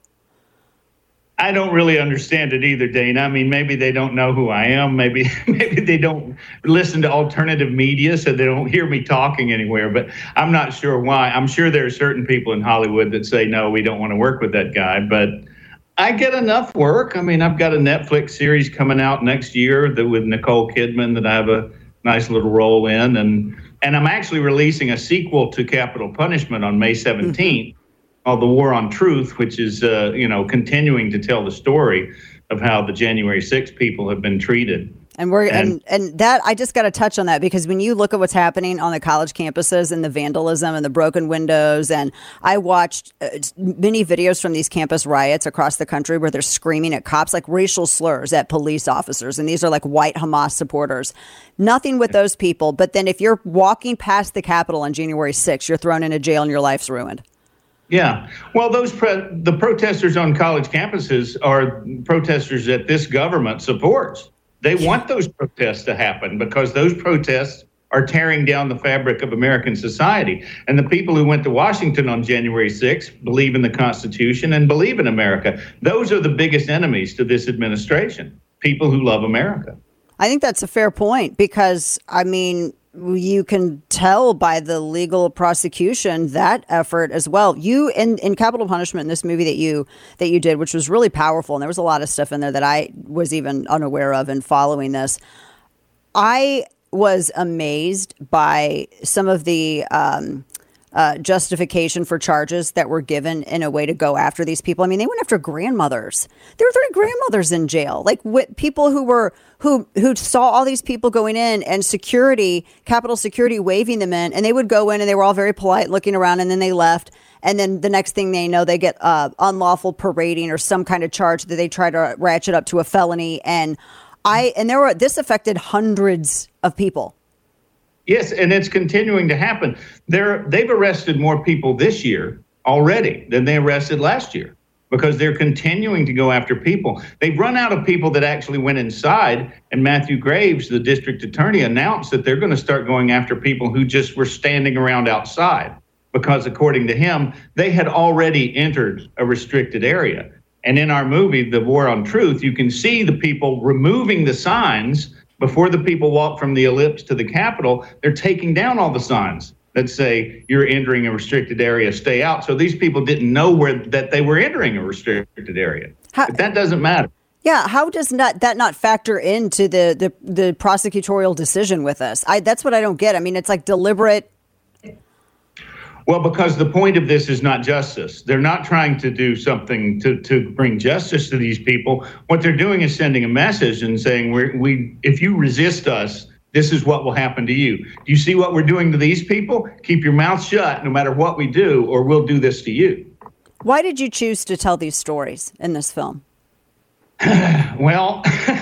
I don't really understand it either, Dana. I mean, maybe they don't know who I am. Maybe maybe they don't listen to alternative media, so they don't hear me talking anywhere. But I'm not sure why. I'm sure there are certain people in Hollywood that say, no, we don't want to work with that guy. But I get enough work. I mean, I've got a Netflix series coming out next year that with Nicole Kidman that I have a nice little role in. And, and I'm actually releasing a sequel to Capital Punishment on May seventeenth. The War on Truth, which is, uh, you know, continuing to tell the story of how the January sixth people have been treated. And we're and, and, and that I just got to touch on that, because when you look at what's happening on the college campuses and the vandalism and the broken windows, and I watched uh, many videos from these campus riots across the country where they're screaming at cops, like racial slurs at police officers. And these are like white Hamas supporters. Nothing with those people. But then if you're walking past the Capitol on January sixth, you're thrown into jail and your life's ruined. Yeah. Well, those pre- the protesters on college campuses are protesters that this government supports. They want those protests to happen because those protests are tearing down the fabric of American society. And the people who went to Washington on January sixth believe in the Constitution and believe in America. Those are the biggest enemies to this administration, people who love America. I think that's a fair point, because, I mean, you can tell by the legal prosecution that effort as well. You in, in Capital Punishment, in this movie that you that you did, which was really powerful, and there was a lot of stuff in there that I was even unaware of in following this. I was amazed by some of the um, uh, justification for charges that were given in a way to go after these people. I mean, they went after grandmothers. There were three grandmothers in jail, like with people who were who who saw all these people going in, and security, Capitol security waving them in, and they would go in and they were all very polite looking around, and then they left. And then the next thing they know, they get uh, unlawful parading or some kind of charge that they try to ratchet up to a felony. And I and there were this affected hundreds of people. Yes, and it's continuing to happen. They're, they've arrested more people this year already than they arrested last year because they're continuing to go after people. They've run out of people that actually went inside, and Matthew Graves, the district attorney, announced that they're going to start going after people who just were standing around outside because, according to him, they had already entered a restricted area. And in our movie, The War on Truth, you can see the people removing the signs. Before the people walk from the ellipse to the Capitol, they're taking down all the signs that say you're entering a restricted area, stay out. So these people didn't know where that they were entering a restricted area. How, but that doesn't matter. Yeah, how does not that not factor into the, the, the prosecutorial decision with us? I, that's what I don't get. I mean, it's like deliberate. Well, because the point of this is not justice. They're not trying to do something to, to bring justice to these people. What they're doing is sending a message and saying, we we if you resist us, this is what will happen to you. Do you see what we're doing to these people? Keep your mouth shut no matter what we do, or we'll do this to you. Why did you choose to tell these stories in this film? Well,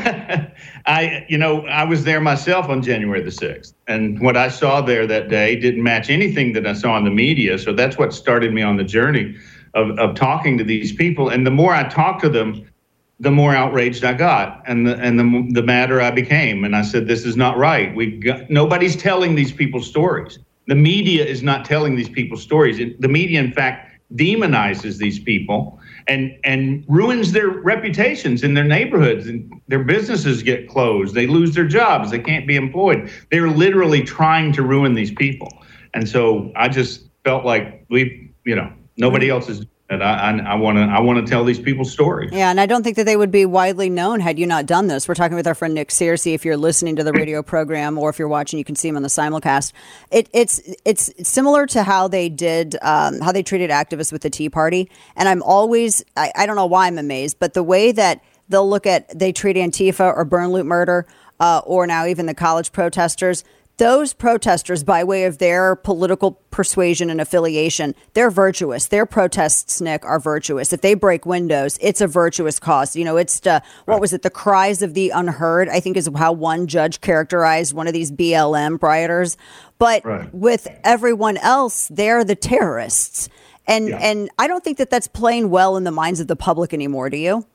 I, you know, I was there myself on January the sixth, and what I saw there that day didn't match anything that I saw in the media. So that's what started me on the journey of, of talking to these people. And the more I talked to them, the more outraged I got, and the and the the madder I became. And I said, "This is not right. We got nobody's telling these people stories. The media is not telling these people stories. It, the media, in fact, demonizes these people." And and ruins their reputations in their neighborhoods, and their businesses get closed. They lose their jobs. They can't be employed. They're literally trying to ruin these people. And so I just felt like we, you know, nobody else is doing it. I want to I want to tell these people stories. Yeah, and I don't think that they would be widely known had you not done this. We're talking with our friend Nick Searcy. If you're listening to the radio program, or if you're watching, you can see him on the simulcast. It, it's it's similar to how they did um, how they treated activists with the Tea Party. And I'm always I, I don't know why I'm amazed, but the way that they'll look at they treat Antifa or burn, loot, murder, uh, or now even the college protesters. Those protesters, by way of their political persuasion and affiliation, they're virtuous. Their protests, Nick, are virtuous. If they break windows, it's a virtuous cause. You know, it's the, what was it? The cries of the unheard, I think is how one judge characterized one of these B L M rioters. But right. with everyone else, they're the terrorists. And, yeah. and I don't think that that's playing well in the minds of the public anymore. Do you?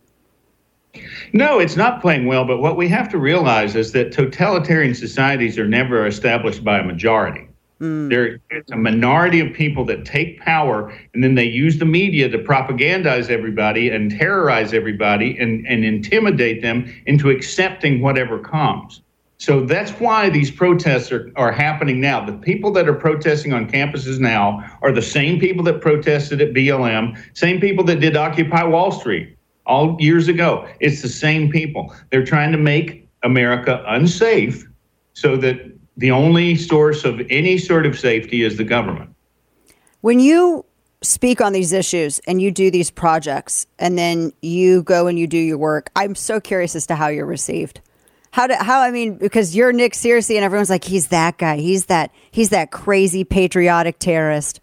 No, it's not playing well, but what we have to realize is that totalitarian societies are never established by a majority. Mm. There's a minority of people that take power, and then they use the media to propagandize everybody and terrorize everybody and, and intimidate them into accepting whatever comes. So that's why these protests are, are happening now. The people that are protesting on campuses now are the same people that protested at B L M, same people that did Occupy Wall Street. All years ago. It's the same people. They're trying to make America unsafe so that the only source of any sort of safety is the government. When you speak on these issues and you do these projects and then you go and you do your work, I'm so curious as to how you're received. How do, how, I mean, because you're Nick Searcy and everyone's like, he's that guy. He's that, he's that crazy patriotic terrorist.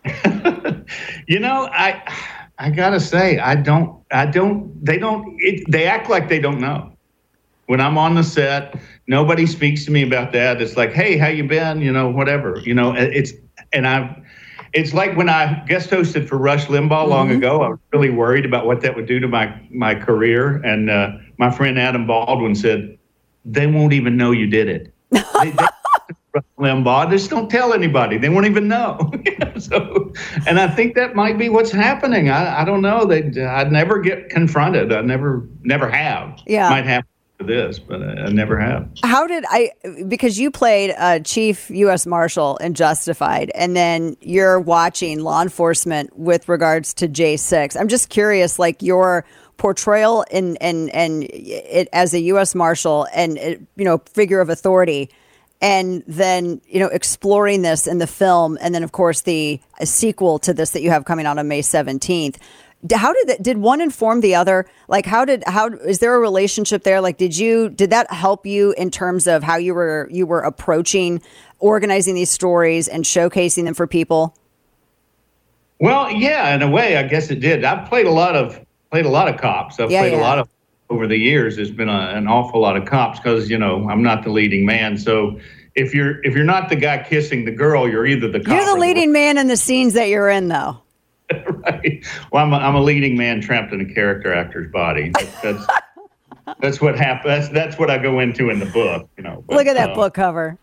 You know, I... I gotta say, I don't, I don't, they don't, it, they act like they don't know. When I'm on the set, nobody speaks to me about that. It's like, hey, how you been? You know, whatever, you know, it's, and I've, it's like when I guest hosted for Rush Limbaugh long mm-hmm. ago, I was really worried about what that would do to my, my career. And uh, my friend Adam Baldwin said, they won't even know you did it. they, they, Limbaugh, just don't tell anybody. They won't even know. So, and I think that might be what's happening. I, I don't know. They, I'd never get confronted. I never, never have. Yeah, might happen to this, but I, I never have. How did I? Because you played a chief U S Marshal in Justified, and then you're watching law enforcement with regards to J six. I'm just curious, like your portrayal in and and it as a U S Marshal and you know figure of authority. And then, you know, exploring this in the film, and then, of course, the a sequel to this that you have coming out on May seventeenth. How did that, did one inform the other? Like, how did how is there a relationship there? Like, did you did that help you in terms of how you were you were approaching organizing these stories and showcasing them for people? Well, yeah, in a way, I guess it did. I've played a lot of played a lot of cops. I've yeah, played yeah. a lot of. Over the years, there's been a, an awful lot of cops because, you know, I'm not the leading man. So if you're if you're not the guy kissing the girl, you're either the cop You're the or leading man in the scenes that you're in, though. Right. Well, I'm a, I'm a leading man trapped in a character actor's body. That, that's that's what happens. That's that's what I go into in the book. You know. But, Look at that uh, book cover.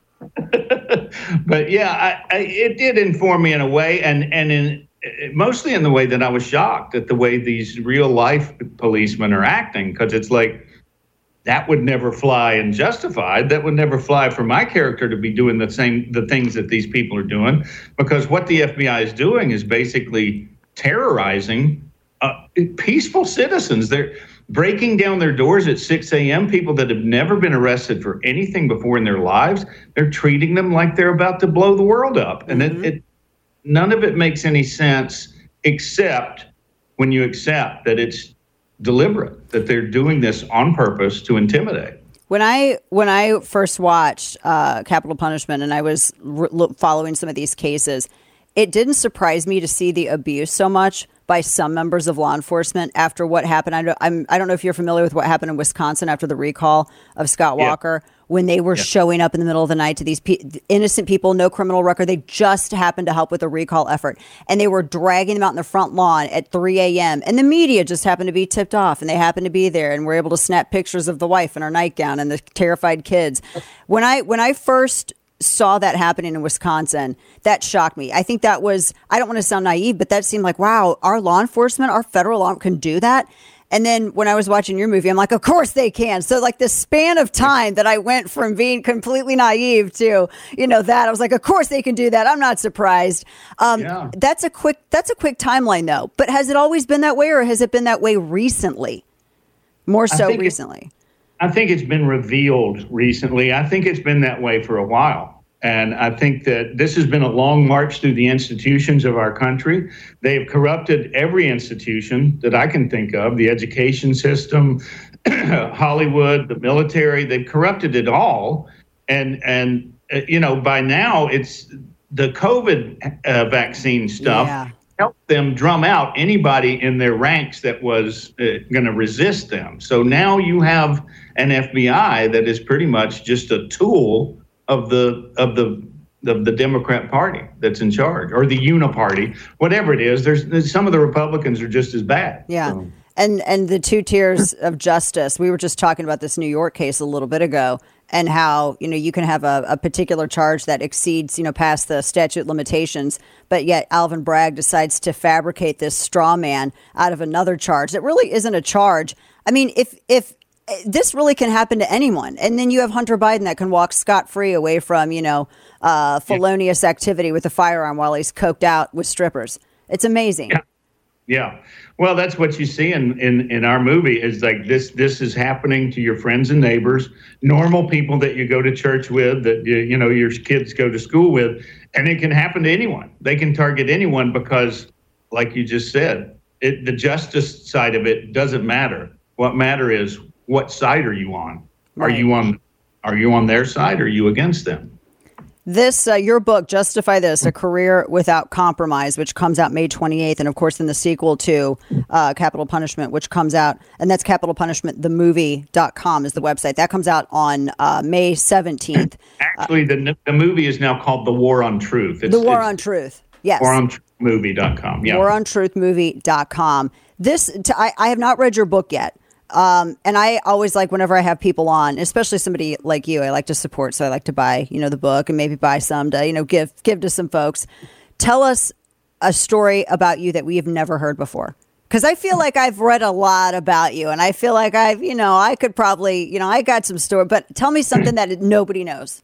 But yeah, I, I, it did inform me in a way, and and in mostly in the way that I was shocked at the way these real life policemen are acting, because it's like that would never fly in Justified. That would never fly for my character to be doing the same the things that these people are doing, because what the F B I is doing is basically terrorizing uh, peaceful citizens. They're breaking down their doors at six a.m. People that have never been arrested for anything before in their lives. They're treating them like they're about to blow the world up, and mm-hmm. it, it none of it makes any sense except when you accept that it's deliberate, that they're doing this on purpose to intimidate. When I when I first watched uh, Capital Punishment, and I was re- following some of these cases, it didn't surprise me to see the abuse so much by some members of law enforcement after what happened. I don't, I'm, I don't know if you're familiar with what happened in Wisconsin after the recall of Scott Walker, yeah. when they were yeah. showing up in the middle of the night to these pe- innocent people, no criminal record. They just happened to help with a recall effort, and they were dragging them out in the front lawn at three a.m. And the media just happened to be tipped off, and they happened to be there, and were able to snap pictures of the wife in her nightgown and the terrified kids. When I when I first saw that happening in Wisconsin, that shocked me. I think that was, I don't want to sound naive, but that seemed like, wow, our law enforcement, our federal law can do that. And then when I was watching your movie, I'm like, of course they can. So like the span of time that I went from being completely naive to, you know, that I was like, of course they can do that. I'm not surprised. Um, yeah. That's a quick, that's a quick timeline though. But has it always been that way, or has it been that way recently? More so recently. I think it's been revealed recently. I think it's been that way for a while. And I think that this has been a long march through the institutions of our country. They've corrupted every institution that I can think of, the education system, Hollywood, the military. They've corrupted it all. And, and uh, you know, by now it's the COVID uh, vaccine stuff. Yeah. Helped them drum out anybody in their ranks that was uh, going to resist them. So now you have an F B I that is pretty much just a tool of the of the of the Democrat Party that's in charge, or the Uniparty, whatever it is. There's, there's some of the Republicans are just as bad. Yeah. So. And and the two tiers of justice. We were just talking about this New York case a little bit ago, and how, you know, you can have a, a particular charge that exceeds, you know, past the statute limitations, but yet Alvin Bragg decides to fabricate this straw man out of another charge that really isn't a charge. I mean, if if this really can happen to anyone, and then you have Hunter Biden that can walk scot-free away from, you know, uh, felonious activity with a firearm while he's coked out with strippers. It's amazing. Yeah. Yeah. Well, that's what you see in, in, in our movie is like this, this is happening to your friends and neighbors, normal people that you go to church with, that, you, you know, your kids go to school with, and it can happen to anyone. They can target anyone because, like you just said, it, the justice side of it doesn't matter. What matter is, what side are you on? Right. Are you on, are you on their side, or are you against them? This, uh, your book, Justify This, A Career Without Compromise, which comes out May twenty-eighth. And of course, then the sequel to uh, Capital Punishment, which comes out, and that's capital punishment the movie dot com is the website. That comes out on uh, May seventeenth. Actually, uh, the the movie is now called The War on Truth. It's, the War on Truth, yes. war on truth movie dot com, yeah. war on truth movie dot com. This, t- I, I have not read your book yet. Um, and I always like, whenever I have people on, especially somebody like you, I like to support. So I like to buy, you know, the book and maybe buy some to, you know, give, give to some folks. Tell us a story about you that we have never heard before. Cause I feel like I've read a lot about you, and I feel like I've, you know, I could probably, you know, I got some story, but tell me something that nobody knows.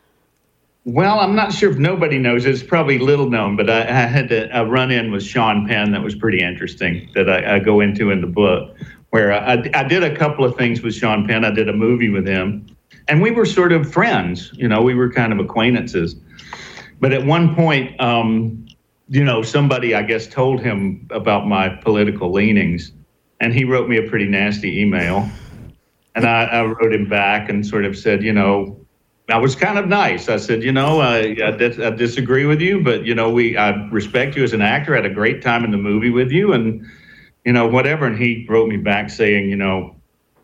Well, I'm not sure if nobody knows. It's probably little known, but I, I had a, a run in with Sean Penn that was pretty interesting that I, I go into in the book. Where I, I did a couple of things with Sean Penn. I did a movie with him, and we were sort of friends. You know, we were kind of acquaintances. But at one point, um, you know, somebody, I guess, told him about my political leanings, and he wrote me a pretty nasty email. And I, I wrote him back and sort of said, you know, I was kind of nice. I said, you know, I, I, dis- I disagree with you, but, you know, we I respect you as an actor. I had a great time in the movie with you, and you know, whatever. And he wrote me back saying, you know,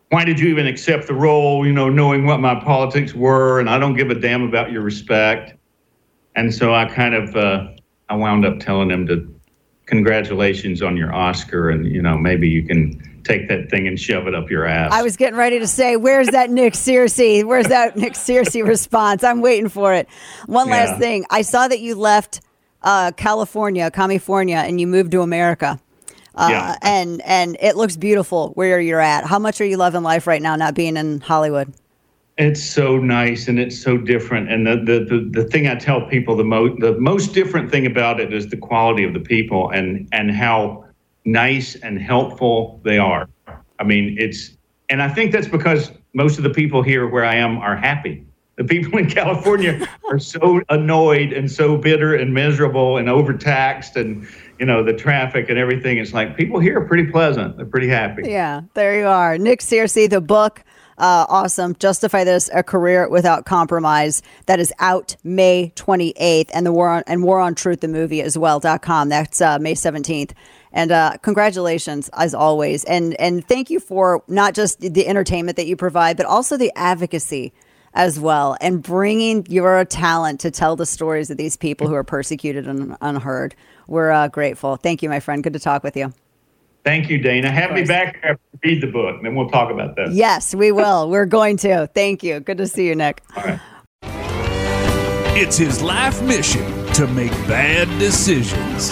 why did you even accept the role, you know, knowing what my politics were, and I don't give a damn about your respect. And so I kind of, uh, I wound up telling him to, congratulations on your Oscar, and, you know, maybe you can take that thing and shove it up your ass. I was getting ready to say, where's that Nick Searcy? Where's that Nick Searcy response? I'm waiting for it. One last Yeah. thing. I saw that you left uh, California, California, and you moved to America. Uh, Yeah. and and it looks beautiful where you're at. How much are you loving life right now, not being in Hollywood? It's so nice and it's so different. And the the the, the thing I tell people the most the most different thing about it is the quality of the people and and how nice and helpful they are. I mean, it's and I think that's because most of the people here where I am are happy. The people in California are so annoyed and so bitter and miserable and overtaxed, and you know, the traffic and everything. It's like people here are pretty pleasant. They're pretty happy. Yeah, there you are. Nick Searcy, the book. Uh, awesome. Justify This, A Career Without Compromise. That is out May twenty-eighth. And the War on and War on Truth, the movie as well, dot com. That's uh, May seventeenth. And uh, congratulations, as always. And, and thank you for not just the entertainment that you provide, but also the advocacy as well, and bringing your talent to tell the stories of these people who are persecuted and unheard. We're uh, grateful. Thank you, my friend. Good to talk with you. Thank you, Dana. Have me back after you read the book, and then we'll talk about that. Yes, we will. We're going to. Thank you. Good to see you, Nick. All right. It's his life mission to make bad decisions.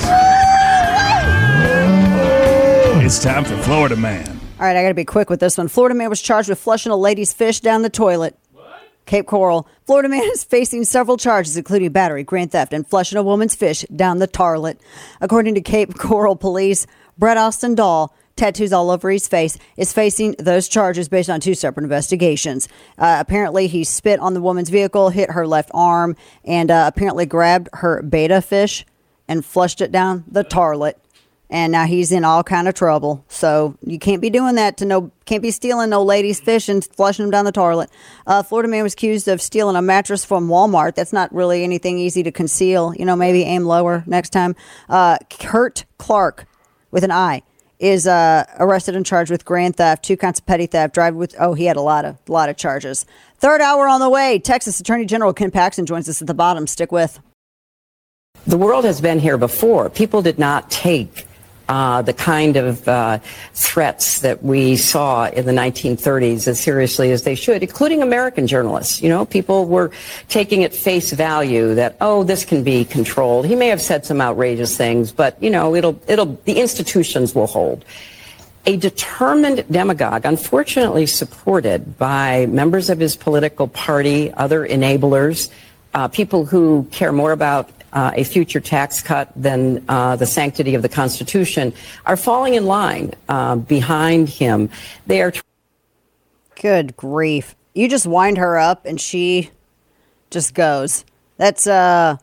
It's time for Florida Man. All right, I got to be quick with this one. Florida man was charged with flushing a lady's fish down the toilet. Cape Coral. Florida man is facing several charges, including battery, grand theft, and flushing a woman's fish down the toilet. According to Cape Coral police, Brett Austin Dahl, tattoos all over his face, is facing those charges based on two separate investigations. Uh, apparently, he spit on the woman's vehicle, hit her left arm, and uh, apparently grabbed her betta fish and flushed it down the toilet. And now he's in all kind of trouble. So you can't be doing that to no, can't be stealing no ladies' fish and flushing them down the toilet. Uh, Florida man was accused of stealing a mattress from Walmart. That's not really anything easy to conceal. You know, maybe aim lower next time. Uh, Kurt Clark, with an I, is uh, arrested and charged with grand theft, two counts of petty theft, drive with, oh, he had a lot of, lot of charges. Third hour on the way. Texas Attorney General Ken Paxton joins us at the bottom. Stick with. The world has been here before. People did not take Uh, the kind of uh, threats that we saw in the nineteen thirties as seriously as they should, including American journalists. You know, people were taking at face value that, oh, this can be controlled. He may have said some outrageous things, but, you know, it'll, it'll, the institutions will hold. A determined demagogue, unfortunately supported by members of his political party, other enablers, uh, people who care more about Uh, a future tax cut than uh, the sanctity of the Constitution, are falling in line uh, behind him. They are. Tr- Good grief. You just wind her up and she just goes. That's uh,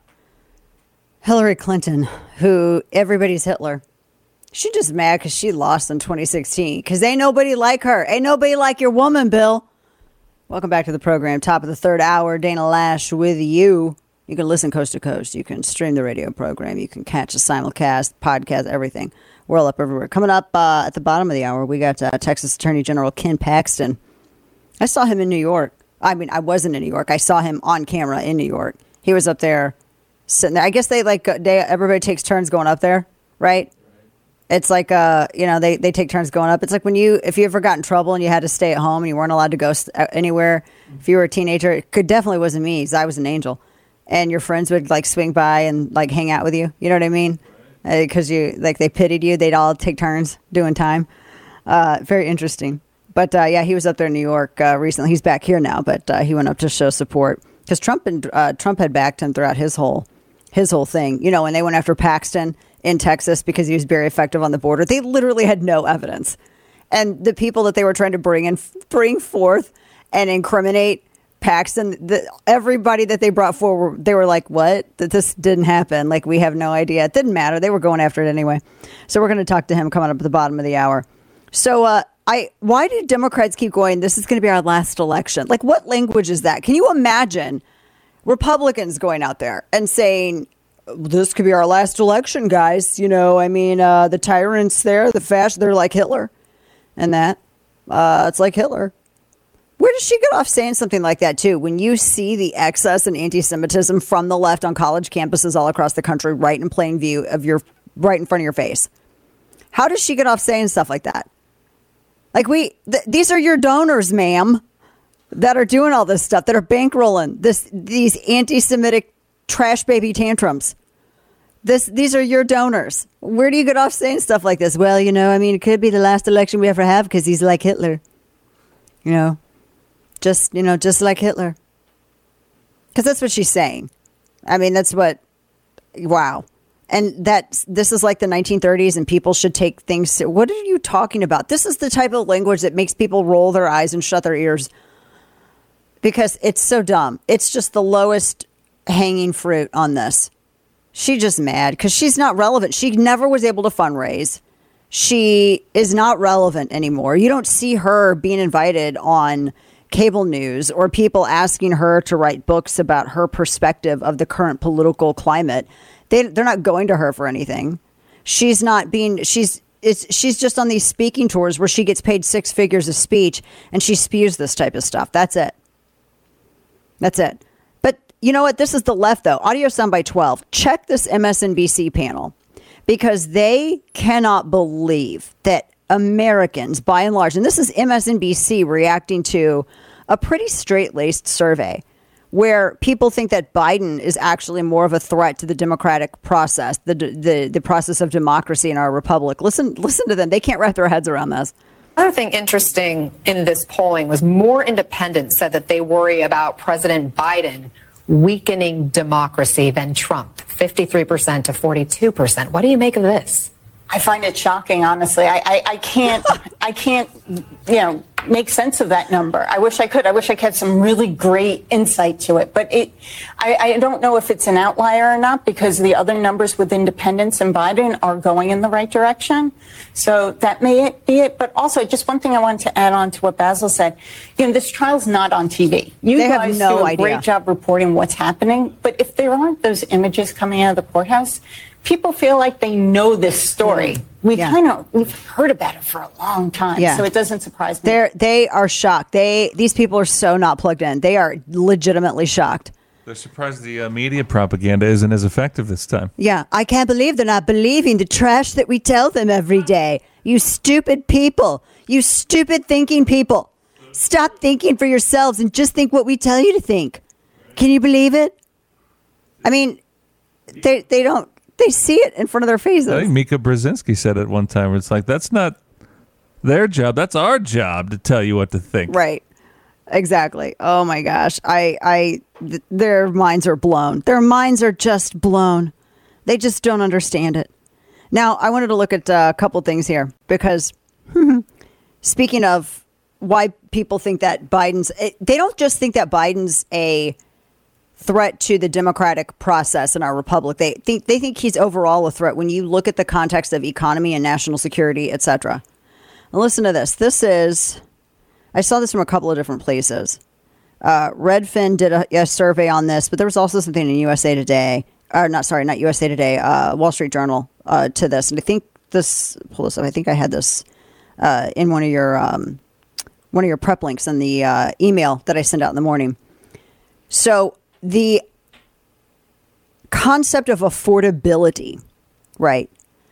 Hillary Clinton, who everybody's Hitler. She just mad because she lost in twenty sixteen because ain't nobody like her. Ain't nobody like your woman, Bill. Welcome back to the program. Top of the third hour. Dana Lash with you. You can listen coast to coast. You can stream the radio program. You can catch a simulcast, podcast, everything. We're all up everywhere. Coming up uh, at the bottom of the hour, we got uh, Texas Attorney General Ken Paxton. I saw him in New York. I mean, I wasn't in New York. I saw him on camera in New York. He was up there sitting there. I guess they like, they, everybody takes turns going up there, right? It's like, uh, you know, they, they take turns going up. It's like when you, if you ever got in trouble and you had to stay at home and you weren't allowed to go anywhere, if you were a teenager, it could definitely wasn't me because I was an angel. And your friends would like swing by and like hang out with you. You know what I mean? Because uh, you like they pitied you. They'd all take turns doing time. Uh, very interesting. But uh, yeah, he was up there in New York uh, recently. He's back here now, but uh, he went up to show support because Trump and uh, Trump had backed him throughout his whole his whole thing. You know, when they went after Paxton in Texas because he was very effective on the border, they literally had no evidence. And the people that they were trying to bring in, bring forth and incriminate Paxton, the, everybody that they brought forward, they were like, what? That this didn't happen. Like, we have no idea. It didn't matter. They were going after it anyway. So we're going to talk to him coming up at the bottom of the hour. So uh, I, why do Democrats keep going, this is going to be our last election? Like, what language is that? Can you imagine Republicans going out there and saying, this could be our last election, guys? You know, I mean, uh, the tyrants there, the fascists, they're like Hitler and that. Uh, it's like Hitler. Where does she get off saying something like that, too? When you see the excess in anti-Semitism from the left on college campuses all across the country, right in plain view of your, right in front of your face. How does she get off saying stuff like that? Like we, th- these are your donors, ma'am, that are doing all this stuff, that are bankrolling this, these anti-Semitic trash baby tantrums. This, these are your donors. Where do you get off saying stuff like this? Well, you know, I mean, it could be the last election we ever have because he's like Hitler. You know, just, you know, just like Hitler. Because that's what she's saying. I mean, that's what, wow. And that this is like the nineteen thirties and people should take things. What are you talking about? This is the type of language that makes people roll their eyes and shut their ears because it's so dumb. It's just the lowest hanging fruit on this. She's just mad because she's not relevant. She never was able to fundraise. She is not relevant anymore. You don't see her being invited on cable news or people asking her to write books about her perspective of the current political climate. They, they're not going to her for anything. She's not being, she's, it's, she's just on these speaking tours where she gets paid six figures a speech and she spews this type of stuff. That's it. That's it. But you know what? This is the left, though. Audio Soundbite twelve. Check this M S N B C panel because they cannot believe that Americans, by and large, and this is M S N B C reacting to a pretty straight-laced survey where people think that Biden is actually more of a threat to the democratic process, the the the process of democracy in our republic. Listen, listen to them. They can't wrap their heads around this. Another thing interesting in this polling was more independents said that they worry about President Biden weakening democracy than Trump, fifty-three percent to forty-two percent. What do you make of this? I find it shocking, honestly. I, I, I can't, I can't, you know, make sense of that number. I wish I could. I wish I had some really great insight to it. But it, I, I don't know if it's an outlier or not because the other numbers with independents and Biden are going in the right direction. So that may be it. But also, just one thing I wanted to add on to what Basil said. You know, this trial's not on T V. You they guys have no do a idea. great job reporting what's happening. But if there aren't those images coming out of the courthouse, people feel like they know this story. We Yeah. kind of we've heard about it for a long time, Yeah. so it doesn't surprise me. They're they are shocked. They these people are so not plugged in. They are legitimately shocked. They're surprised the uh, media propaganda isn't as effective this time. Yeah, I can't believe they're not believing the trash that we tell them every day. You stupid people. You stupid thinking people. Stop thinking for yourselves and just think what we tell you to think. Can you believe it? I mean, they they don't. They see it in front of their faces. I think Mika Brzezinski said it one time. Where it's like, that's not their job. That's our job to tell you what to think. Right. Exactly. Oh my gosh. I, I, th- their minds are blown. Their minds are just blown. They just don't understand it. Now, I wanted to look at uh, a couple things here because speaking of why people think that Biden's, it, they don't just think that Biden's a threat to the democratic process in our republic. They think they think he's overall a threat when you look at the context of economy and national security, et cetera. Listen to this. This is, I saw this from a couple of different places. Uh, Redfin did a, a survey on this, but there was also something in U S A Today, or not, sorry, not U S A Today, uh, Wall Street Journal uh, to this. And I think this, pull this up, I think I had this uh, in one of your, um, one of your prep links in the uh, email that I send out in the morning. So, the concept of affordability, right,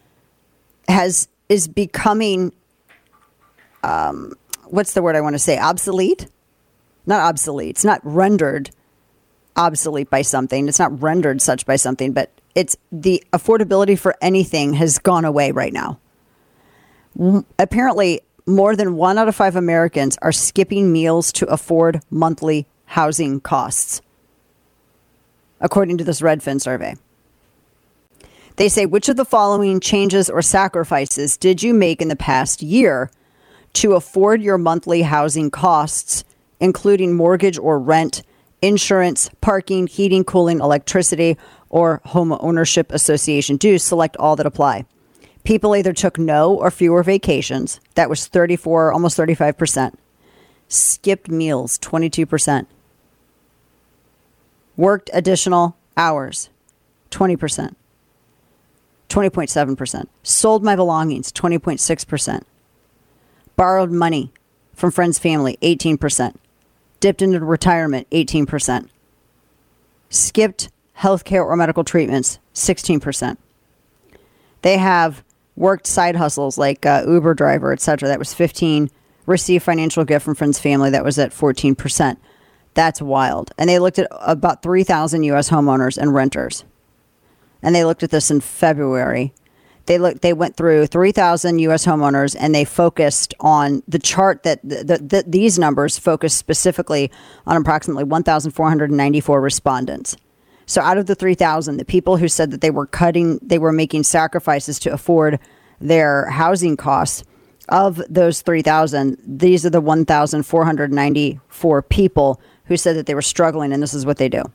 has is becoming, um, what's the word I want to say? Obsolete? Not obsolete. It's not rendered obsolete by something. It's not rendered such by something, but it's the affordability for anything has gone away right now. W- apparently, more than one out of five Americans are skipping meals to afford monthly housing costs, according to this Redfin survey. They say, which of the following changes or sacrifices did you make in the past year to afford your monthly housing costs, including mortgage or rent, insurance, parking, heating, cooling, electricity, or home ownership association dues? Select all that apply. People either took no or fewer vacations. That was thirty-four, almost thirty-five percent. Skipped meals, twenty-two percent. Worked additional hours, twenty percent, twenty point seven percent. Sold my belongings, twenty point six percent. Borrowed money, from friends, family, eighteen percent. Dipped into retirement, eighteen percent. Skipped healthcare or medical treatments, sixteen percent. They have worked side hustles like uh, Uber driver, et cetera. That was fifteen. Received financial gift from friends, family. That was at fourteen percent. That's wild. And they looked at about three thousand U S homeowners and renters. And they looked at this in February. They looked. They went through three thousand U S homeowners, and they focused on the chart that the, the, the, these numbers focused specifically on approximately one thousand four hundred ninety-four respondents. So out of the three thousand, the people who said that they were cutting, they were making sacrifices to afford their housing costs, of those three thousand, these are the one thousand four hundred ninety-four people who said that they were struggling, and this is what they do.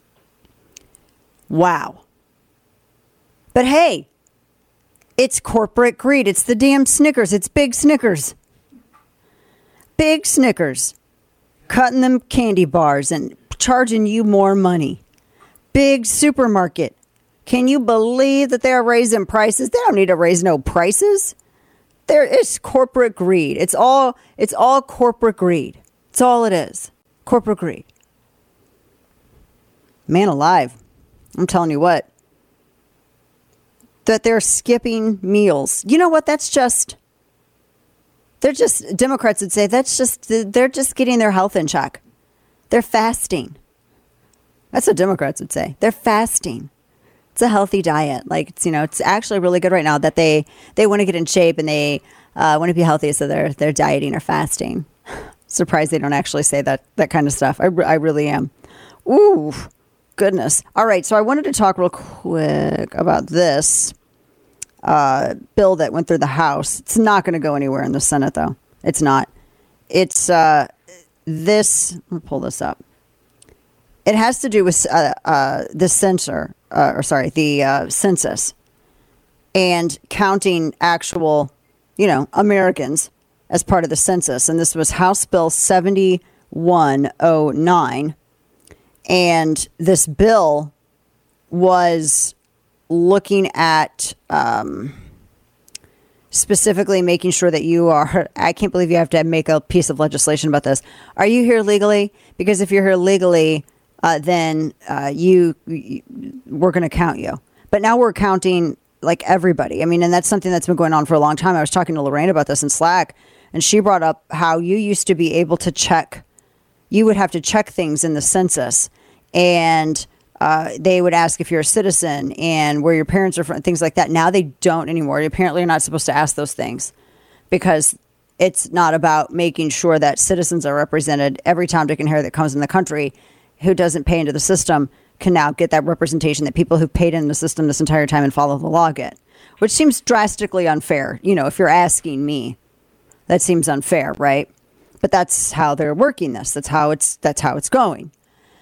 Wow. But hey, it's corporate greed. It's the damn Snickers. It's Big Snickers. Big Snickers. Cutting them candy bars and charging you more money. Big supermarket. Can you believe that they're raising prices? They don't need to raise no prices. There is corporate greed. It's all it's all corporate greed. It's all it is. Corporate greed. Man alive. I'm telling you what. That they're skipping meals. You know what? That's just, they're just, Democrats would say that's just, they're just getting their health in check. They're fasting. That's what Democrats would say. They're fasting. It's a healthy diet. Like, it's, you know, it's actually really good right now that they, they want to get in shape and they uh, want to be healthy. So they're, they're dieting or fasting. Surprised they don't actually say that, that kind of stuff. I, I really am. Ooh, goodness. All right. So I wanted to talk real quick about this uh, bill that went through the House. It's not going to go anywhere in the Senate, though. It's not. It's uh, this. Let me pull this up. It has to do with uh, uh, the censor, uh, or sorry, the uh, census and counting actual, you know, Americans as part of the census. And this was House Bill seventy-one oh nine. And this bill was looking at um, specifically making sure that you are, I can't believe you have to make a piece of legislation about this. Are you here legally? Because if you're here legally, uh, then uh, you, you we're going to count you. But now we're counting like everybody. I mean, and that's something that's been going on for a long time. I was talking to Lorraine about this in Slack, and she brought up how you used to be able to check, you would have to check things in the census, and uh, they would ask if you're a citizen and where your parents are from, things like that. Now they don't anymore. Apparently, you're not supposed to ask those things because it's not about making sure that citizens are represented. Every Tom, Dick, and Harry that comes in the country who doesn't pay into the system can now get that representation that people who've paid into the system this entire time and follow the law get, which seems drastically unfair. You know, if you're asking me, that seems unfair, right? But that's how they're working this. That's how it's that's how it's going.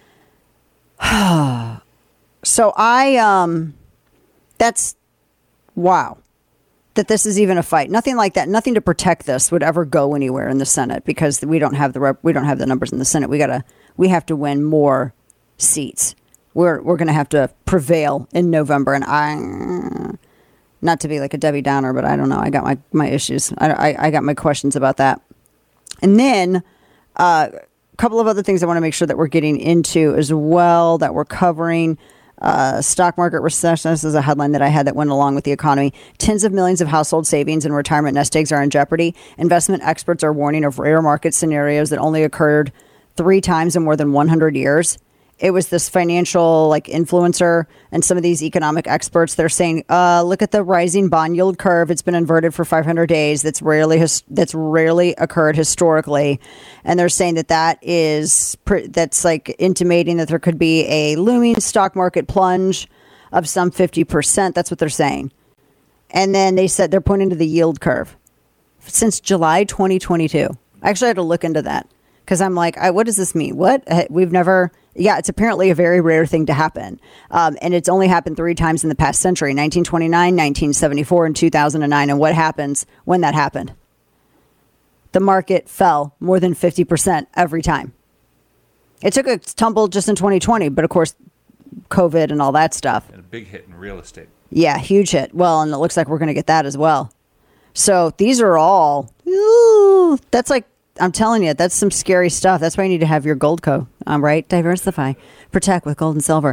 So I um that's wow. That this is even a fight. Nothing like that. Nothing to protect this would ever go anywhere in the Senate because we don't have the rep, we don't have the numbers in the Senate. We got to we have to win more seats. We're we're going to have to prevail in November, and I not to be like a Debbie Downer, but I don't know. I got my my issues. I I, I got my questions about that. And then uh, a couple of other things I want to make sure that we're getting into as well, that we're covering. Uh, stock market recession. This is a headline that I had that went along with the economy. Tens of millions of household savings and retirement nest eggs are in jeopardy. Investment experts are warning of rare market scenarios that only occurred three times in more than one hundred years. It was this financial like influencer and some of these economic experts. They're saying, uh, look at the rising bond yield curve. It's been inverted for five hundred days. That's rarely his, that's rarely occurred historically. And they're saying that that is pr- that's like intimating that there could be a looming stock market plunge of some fifty percent. That's what they're saying. And then they said they're pointing to the yield curve since July twenty twenty-two. I actually had to look into that because I'm like, I, what does this mean? What? We've never... Yeah, it's apparently a very rare thing to happen. Um, and it's only happened three times in the past century, nineteen twenty-nine, nineteen seventy-four, and two thousand nine. And what happens when that happened? The market fell more than fifty percent every time. It took a tumble just in twenty twenty, but of course, COVID and all that stuff. And a big hit in real estate. Yeah, huge hit. Well, and it looks like we're going to get that as well. So these are all, ooh, that's like, I'm telling you, that's some scary stuff. That's why you need to have your Goldco. Um, right? Diversify. Protect with gold and silver.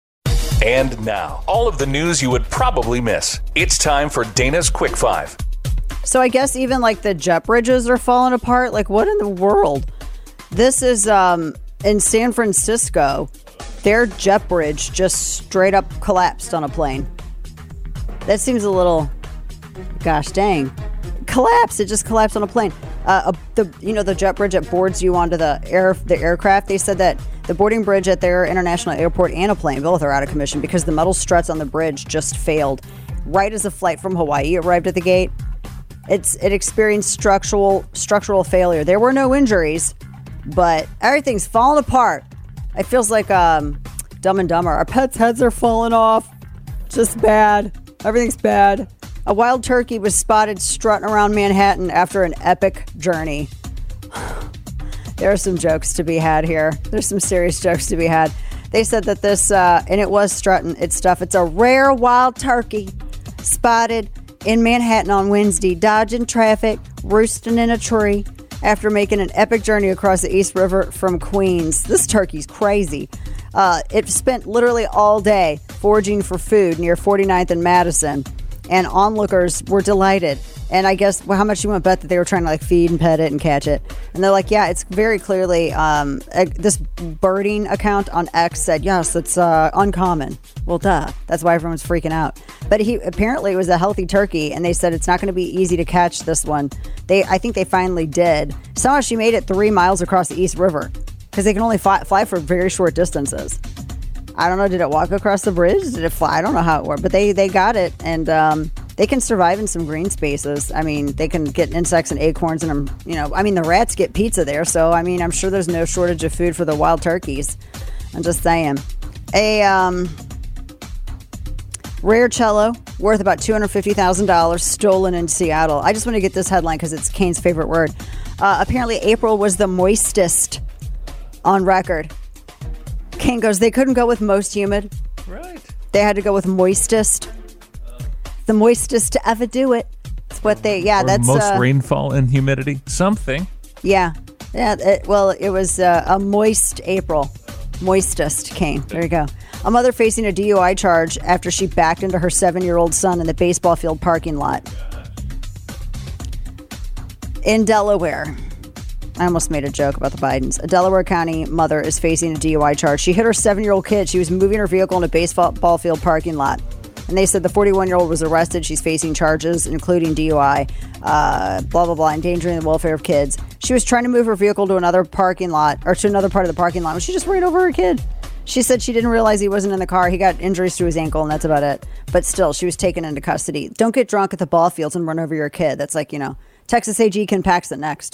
And now, all of the news you would probably miss. It's time for Dana's Quick Five. So I guess even like the jet bridges are falling apart. Like, what in the world? This is um, in San Francisco. Their jet bridge just straight up collapsed on a plane. That seems a little, gosh dang, collapsed. It just collapsed on a plane. Uh, a, the you know the jet bridge that boards you onto the air the aircraft. They said that the boarding bridge at their international airport and a plane both are out of commission because the metal struts on the bridge just failed right as a flight from Hawaii arrived at the gate. It's it experienced structural structural failure. There were no injuries, but everything's falling apart. It feels like um, Dumb and Dumber. Our pets' heads are falling off. Just bad. Everything's bad. A wild turkey was spotted strutting around Manhattan after an epic journey. There are some jokes to be had here. There's some serious jokes to be had. They said that this, uh, and it was strutting its stuff. It's a rare wild turkey spotted in Manhattan on Wednesday, dodging traffic, roosting in a tree after making an epic journey across the East River from Queens. This turkey's crazy. Uh, it spent literally all day foraging for food near forty-ninth and Madison, and onlookers were delighted. And I guess, well, how much you want to bet that they were trying to like feed and pet it and catch it? And they're like, yeah, it's very clearly, um, a, this birding account on X said, yes, it's uh, uncommon. Well, duh. That's why everyone's freaking out. But he apparently it was a healthy turkey, and they said it's not going to be easy to catch this one. They, I think they finally did. Somehow she made it three miles across the East River because they can only fly, fly for very short distances. I don't know. Did it walk across the bridge? Did it fly? I don't know how it worked, but they, they got it, and um, they can survive in some green spaces. I mean, they can get insects and acorns, and um, you know, I mean, the rats get pizza there, so I mean, I'm sure there's no shortage of food for the wild turkeys. I'm just saying. A um, rare cello worth about two hundred fifty thousand dollars stolen in Seattle. I just want to get this headline because it's Kane's favorite word. Uh, apparently, April was the moistest on record. Kane goes, they couldn't go with most humid. Right. They had to go with moistest. The moistest to ever do it. That's what they, yeah, Or that's. most uh, rainfall and humidity. Something. Yeah. Yeah. It, well, it was uh, a moist April. Moistest, Kane. There you go. A mother facing a D U I charge after she backed into her seven-year-old son in the baseball field parking lot. In Delaware. I almost made a joke about the Bidens. A Delaware County mother is facing a D U I charge. She hit her seven-year-old kid. She was moving her vehicle in a baseball field parking lot. And they said the forty-one-year-old was arrested. She's facing charges, including D U I, uh, blah, blah, blah, endangering the welfare of kids. She was trying to move her vehicle to another parking lot, or to another part of the parking lot, when she just ran over her kid. She said she didn't realize he wasn't in the car. He got injuries to his ankle, and that's about it. But still, she was taken into custody. Don't get drunk at the ball fields and run over your kid. That's like, you know, Texas A G Ken Paxton next.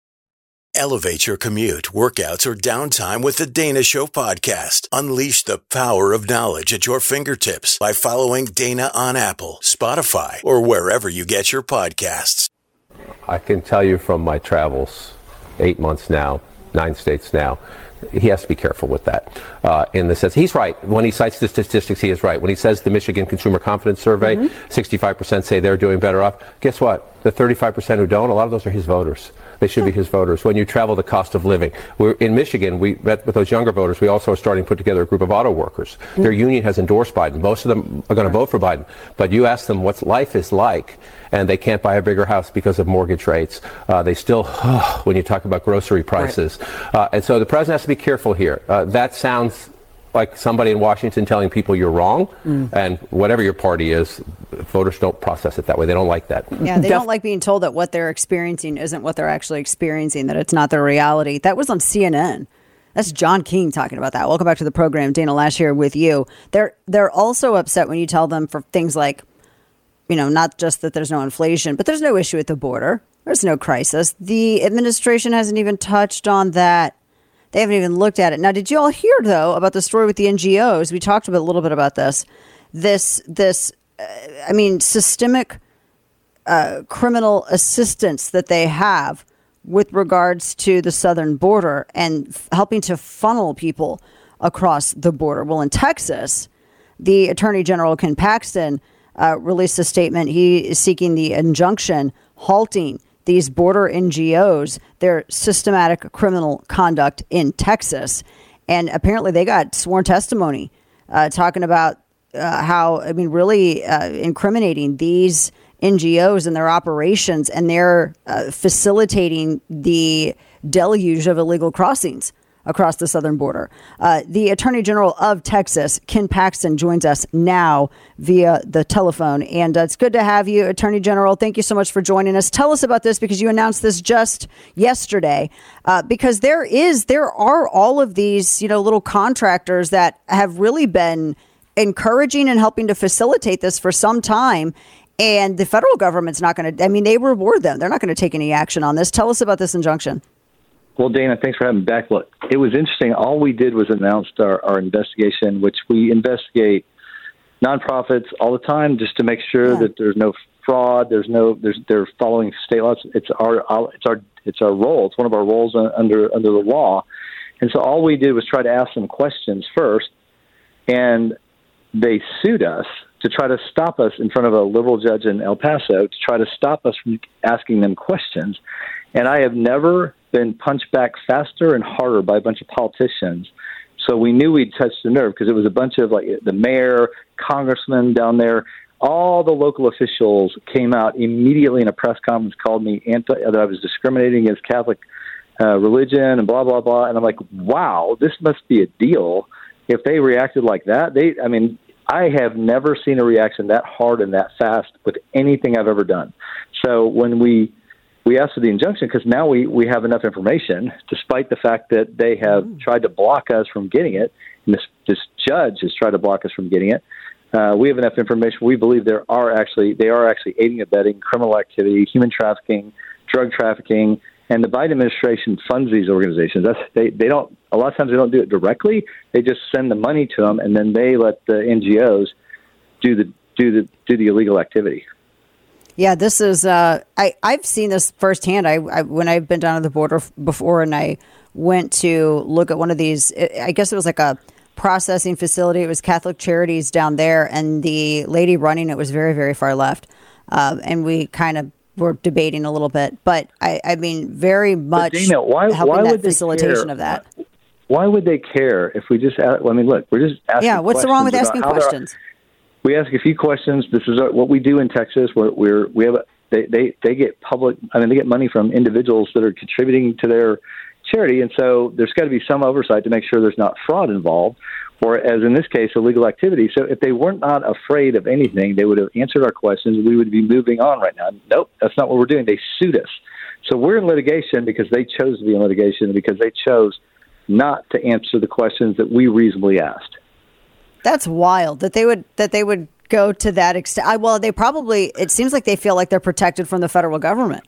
Elevate your commute, workouts, or downtime with the Dana Show podcast. Unleash the power of knowledge at your fingertips by following Dana on Apple, Spotify, or wherever you get your podcasts. I can tell you from my travels, eight months now, nine states now, he has to be careful with that. Uh, in the sense, he's right. When he cites the statistics, he is right. When he says the Michigan Consumer Confidence Survey, mm-hmm. sixty-five percent say they're doing better off. Guess what? The thirty-five percent who don't, a lot of those are his voters. They should be his voters. When you travel, the cost of living. We're in Michigan, we met with those younger voters. We also are starting to put together a group of auto workers. Mm-hmm. Their union has endorsed Biden. Most of them are going to vote for Biden. But you ask them what life is like, and they can't buy a bigger house because of mortgage rates. Uh, they still, oh, when you talk about grocery prices. Right. Uh, and so the president has to be careful here. Uh, that sounds like somebody in Washington telling people you're wrong, mm. and whatever your party is, voters don't process it that way. They don't like that. Yeah, they Def- don't like being told that what they're experiencing isn't what they're actually experiencing, that it's not their reality. That was on C N N. That's John King talking about that. Welcome back to the program. Dana Lash here with you. They're they're also upset when you tell them for things like, you know, not just that there's no inflation, but there's no issue at the border. There's no crisis. The administration hasn't even touched on that. They haven't even looked at it. Now, did you all hear, though, about the story with the N G Os? We talked about, a little bit about this. This, this, uh, I mean, systemic uh, criminal assistance that they have with regards to the southern border and f- helping to funnel people across the border. Well, in Texas, the Attorney General, Ken Paxton, uh, released a statement. He is seeking the injunction halting these border N G Os, their systematic criminal conduct in Texas. And apparently they got sworn testimony uh, talking about uh, how, I mean, really uh, incriminating these N G Os and their operations, and they're uh, facilitating the deluge of illegal crossings across the southern border. Uh, the Attorney General of Texas, Ken Paxton, joins us now via the telephone. And uh, it's good to have you, Attorney General. Thank you so much for joining us. Tell us about this, because you announced this just yesterday, uh, because there is, there are all of these, you know, little contractors that have really been encouraging and helping to facilitate this for some time. And the federal government's not going to, I mean, they reward them. They're not going to take any action on this. Tell us about this injunction. Well, Dana, thanks for having me back. Look, it was interesting. All we did was announced our, our investigation, which we investigate nonprofits all the time just to make sure yeah. that there's no fraud. There's no, there's, they're following state laws. It's our, it's our, it's our role. It's one of our roles under, under the law. And so all we did was try to ask them questions first, and they sued us to try to stop us in front of a liberal judge in El Paso, to try to stop us from asking them questions. And I have never been punched back faster and harder by a bunch of politicians. So we knew we'd touched the nerve, because it was a bunch of, like, the mayor, congressmen down there. All the local officials came out immediately in a press conference, called me anti, that I was discriminating against Catholic uh, religion and blah, blah, blah. And I'm like, wow, this must be a deal. If they reacted like that, they, I mean, I have never seen a reaction that hard and that fast with anything I've ever done. So when we we asked for the injunction, because now we, we have enough information, despite the fact that they have mm. tried to block us from getting it, and this, this judge has tried to block us from getting it. Uh, we have enough information. We believe there are actually they are actually aiding and abetting criminal activity, human trafficking, drug trafficking, and the Biden administration funds these organizations. That's, they, they don't, a lot of times they don't do it directly. They just send the money to them, and then they let the N G Os do the do the do the illegal activity. Yeah, this is, uh, I, I've seen this firsthand. I, I when I've been down at the border before, and I went to look at one of these, I guess it was like a processing facility. It was Catholic Charities down there, and the lady running it was very, very far left. Uh, and we kind of were debating a little bit, but I, I mean, very much Dana, why, helping why that would facilitation care? of that. Why would they care if we just, ask, I mean, look, we're just asking Yeah, what's wrong with asking questions? We ask a few questions. This is our, what we do in Texas. We're, we're we have a, they, they they get public. I mean, they get money from individuals that are contributing to their charity, and so there's got to be some oversight to make sure there's not fraud involved, or as in this case, illegal activity. So if they weren't not afraid of anything, they would have answered our questions. We would be moving on right now. Nope, that's not what we're doing. They sued us. So we're in litigation because they chose to be in litigation, because they chose not to answer the questions that we reasonably asked. That's wild that they would that they would go to that extent. I, well, they probably, it seems like they feel like they're protected from the federal government.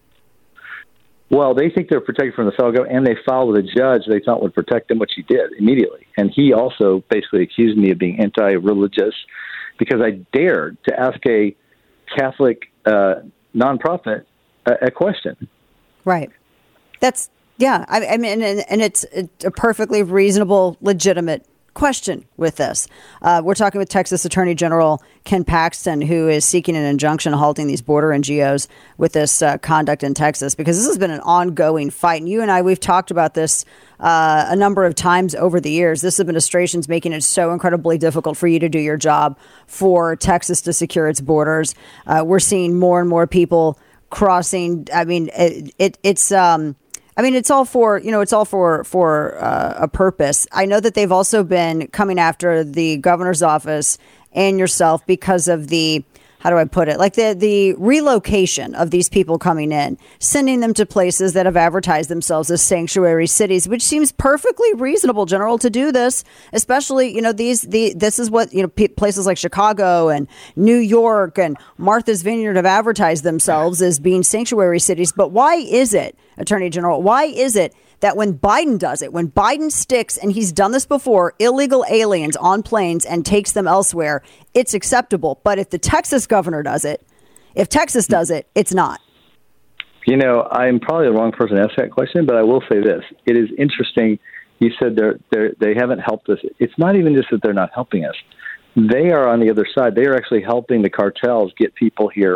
Well, they think they're protected from the federal government, and they filed with a judge they thought would protect them, which he did immediately. And he also basically accused me of being anti-religious because I dared to ask a Catholic uh, nonprofit a, a question. Right. That's, yeah. I, I mean, and, and it's, it's a perfectly reasonable, legitimate question with this. Uh, we're talking with Texas Attorney General Ken Paxton, who is seeking an injunction halting these border N G Os with this uh, conduct in Texas, because this has been an ongoing fight. And you and I, we've talked about this uh, a number of times over the years. This administration's making it so incredibly difficult for you to do your job, for Texas to secure its borders. Uh, we're seeing more and more people crossing. I mean, it, it it's... Um, I mean, it's all for, you know, it's all for for uh, a purpose. I know that they've also been coming after the governor's office and yourself because of the, how do I put it, like the, the relocation of these people coming in, sending them to places that have advertised themselves as sanctuary cities, which seems perfectly reasonable, General, to do this, especially, you know, these, the, this is what, you know, p- places like Chicago and New York and Martha's Vineyard have advertised themselves as being sanctuary cities. But why is it, Attorney General, why is it that when Biden does it, when Biden sticks, and he's done this before, illegal aliens on planes and takes them elsewhere, it's acceptable. But if the Texas governor does it, if Texas does it, it's not. You know, I'm probably the wrong person to ask that question, but I will say this. It is interesting. You said they're, they're, they haven't helped us. It's not even just that they're not helping us. They are on the other side. They are actually helping the cartels get people here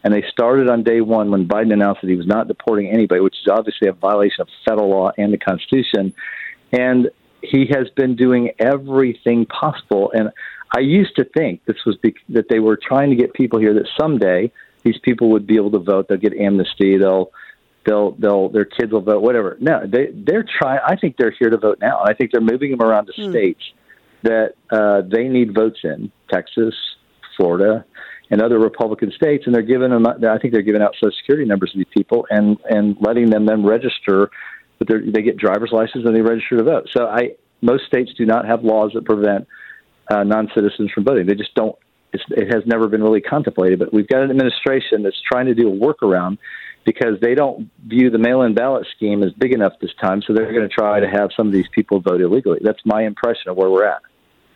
And they started on day one when Biden announced that he was not deporting anybody, which is obviously a violation of federal law and the Constitution. And he has been doing everything possible. And I used to think this was bec- that they were trying to get people here that someday these people would be able to vote. They'll get amnesty. They'll, they'll, they'll, their kids will vote. Whatever. No, they, they're trying. I think they're here to vote now. I think they're moving them around to mm. states that uh, they need votes in: Texas, Florida, and other Republican states. And they're giving them. I think they're giving out Social Security numbers to these people and and letting them then register. But they get driver's license and they register to vote. So I most states do not have laws that prevent Uh, non-citizens from voting. They just don't, it's, it has never been really contemplated, but we've got an administration that's trying to do a workaround because they don't view the mail-in ballot scheme as big enough this time, so they're going to try to have some of these people vote illegally. That's my impression of where we're at.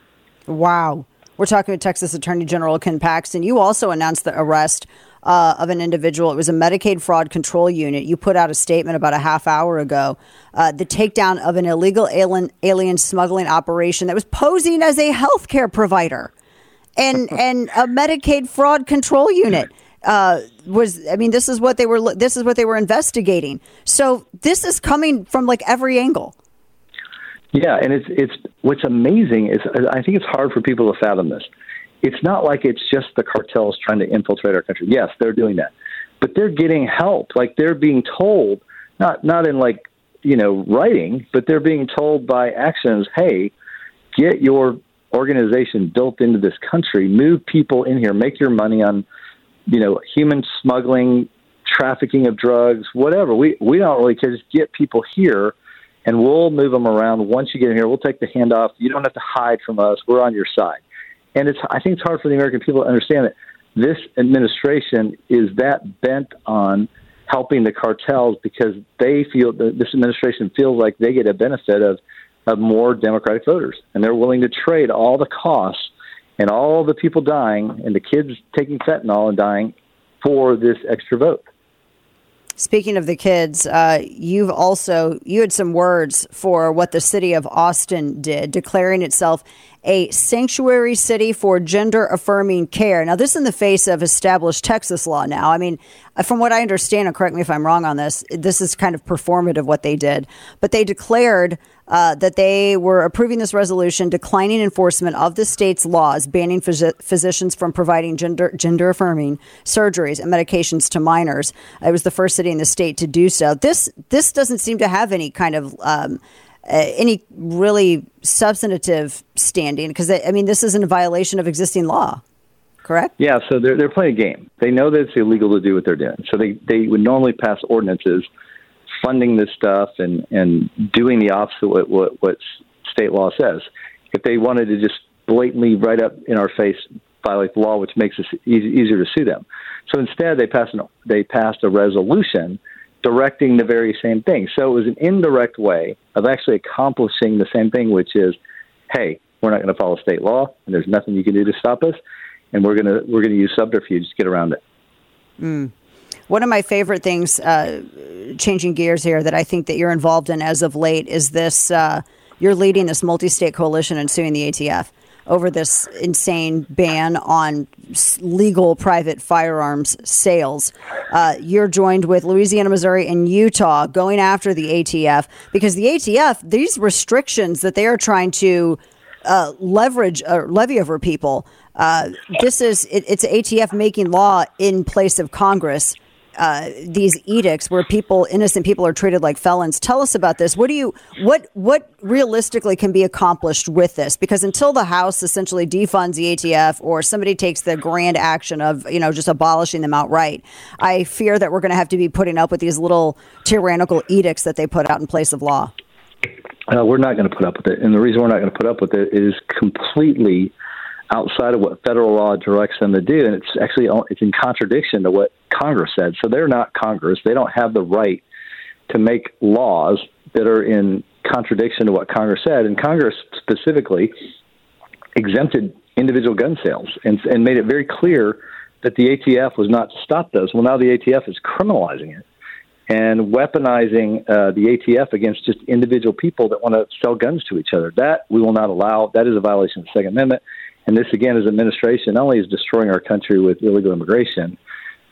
Wow. We're talking with Texas Attorney General Ken Paxton. You also announced the arrest uh, of an individual. It was a Medicaid fraud control unit. You put out a statement about a half hour ago. Uh, the takedown of an illegal alien, alien smuggling operation that was posing as a healthcare provider, and and a Medicaid fraud control unit uh, was. I mean, this is what they were. This is what they were investigating. So this is coming from like every angle. Yeah, and it's it's what's amazing is I think it's hard for people to fathom this. It's not like it's just the cartels trying to infiltrate our country. Yes, they're doing that, but they're getting help. Like they're being told, not not in like you know writing, but they're being told by actions. Hey, get your organization built into this country. Move people in here. Make your money on you know human smuggling, trafficking of drugs, whatever. We we don't really care. Just get people here. And we'll move them around. Once you get in here, we'll take the handoff. You don't have to hide from us. We're on your side. And it's I think it's hard for the American people to understand that this administration is that bent on helping the cartels because they feel that this administration feels like they get a benefit of, of more Democratic voters. And they're willing to trade all the costs and all the people dying and the kids taking fentanyl and dying for this extra vote. Speaking of the kids, uh, you've also, you had some words for what the city of Austin did, declaring itself a sanctuary city for gender affirming care. Now, this in the face of established Texas law now. I mean, from what I understand, and correct me if I'm wrong on this, this is kind of performative what they did. But they declared uh, that they were approving this resolution, declining enforcement of the state's laws, banning phys- physicians from providing gender gender affirming surgeries and medications to minors. It was the first city in the state to do so. This this doesn't seem to have any kind of um, uh, any really substantive standing because, I mean, this isn't a violation of existing law. Correct? Yeah, so they're they're playing a game. They know that it's illegal to do what they're doing. So they, they would normally pass ordinances funding this stuff and, and doing the opposite of what, what, what state law says. If they wanted to just blatantly right up in our face violate the law, which makes it easy, easier to sue them. So instead, they passed an, they passed a resolution directing the very same thing. So it was an indirect way of actually accomplishing the same thing, which is, hey, we're not going to follow state law, and there's nothing you can do to stop us. And we're gonna we're gonna use subterfuge to get around it. Mm. One of my favorite things, uh, changing gears here, that I think that you're involved in as of late is this. Uh, you're leading this multi-state coalition and suing the A T F over this insane ban on legal private firearms sales. Uh, you're joined with Louisiana, Missouri, and Utah going after the A T F because the A T F, these restrictions that they are trying to uh, leverage or levy over people. Uh, this is it, it's A T F making law in place of Congress. Uh, these edicts where people, innocent people, are treated like felons. Tell us about this. What do you what what realistically can be accomplished with this? Because until the House essentially defunds the A T F or somebody takes the grand action of you know just abolishing them outright, I fear that we're going to have to be putting up with these little tyrannical edicts that they put out in place of law. Uh, we're not going to put up with it, and the reason we're not going to put up with it is completely outside of what federal law directs them to do, and it's actually it's in contradiction to what Congress said. So they're not Congress. They don't have the right to make laws that are in contradiction to what Congress said. And Congress specifically exempted individual gun sales and, and made it very clear that the A T F was not to stop those. Well, now the A T F is criminalizing it and weaponizing uh, the A T F against just individual people that want to sell guns to each other. That we will not allow. That is a violation of the Second Amendment. And this, again, as administration, not only is destroying our country with illegal immigration,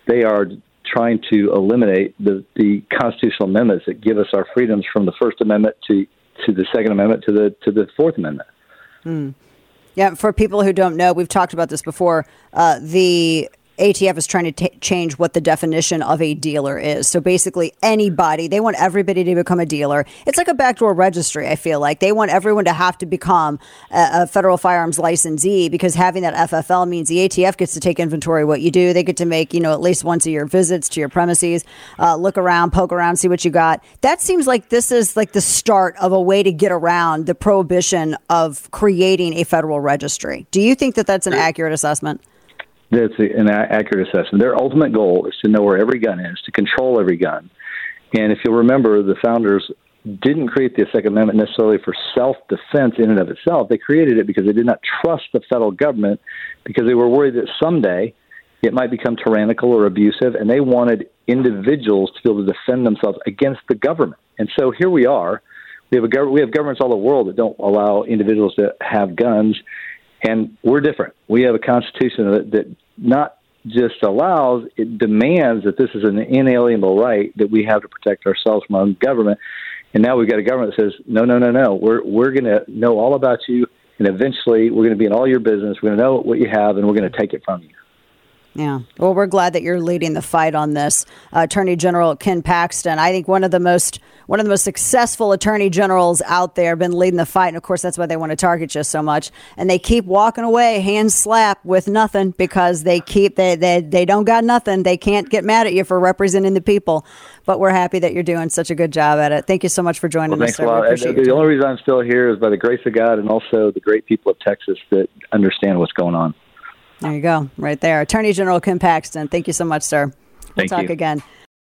they are trying to eliminate the, the constitutional amendments that give us our freedoms from the First Amendment to, to the Second Amendment to the to the Fourth Amendment. Hmm. Yeah, for people who don't know, we've talked about this before. Uh, the A T F is trying to t- change what the definition of a dealer is. So basically anybody, they want everybody to become a dealer. It's like a backdoor registry, I feel like. They want everyone to have to become a, a federal firearms licensee, because having that F F L means the A T F gets to take inventory of what you do. They get to make, you know, at least once a year visits to your premises, uh, look around, poke around, see what you got. That seems like this is like the start of a way to get around the prohibition of creating a federal registry. Do you think that that's an accurate assessment? That's an accurate assessment. Their ultimate goal is to know where every gun is, to control every gun. And if you'll remember, the founders didn't create the Second Amendment necessarily for self-defense in and of itself. They created it because they did not trust the federal government, because they were worried that someday it might become tyrannical or abusive, and they wanted individuals to be able to defend themselves against the government. And so here we are. We have a gov- we have governments all over the world that don't allow individuals to have guns. And we're different. We have a constitution that, that not just allows, it demands that this is an inalienable right that we have to protect ourselves from our own government. And now we've got a government that says, no, no, no, no. We're we're going to know all about you, and eventually we're going to be in all your business. We're going to know what you have, and we're going to take it from you. Yeah. Well, we're glad that you're leading the fight on this. Uh, Attorney General Ken Paxton, I think one of the most one of the most successful attorney generals out there, been leading the fight. And of course, that's why they want to target you so much. And they keep walking away, hands slap, with nothing, because they keep they they they don't got nothing. They can't get mad at you for representing the people. But we're happy that you're doing such a good job at it. Thank you so much for joining well, us. Thanks a lot. Appreciate the you. only reason I'm still here is by the grace of God, and also the great people of Texas that understand what's going on. There you go, right there. Attorney General Ken Paxton, thank you so much, sir. We'll Thank talk you. again.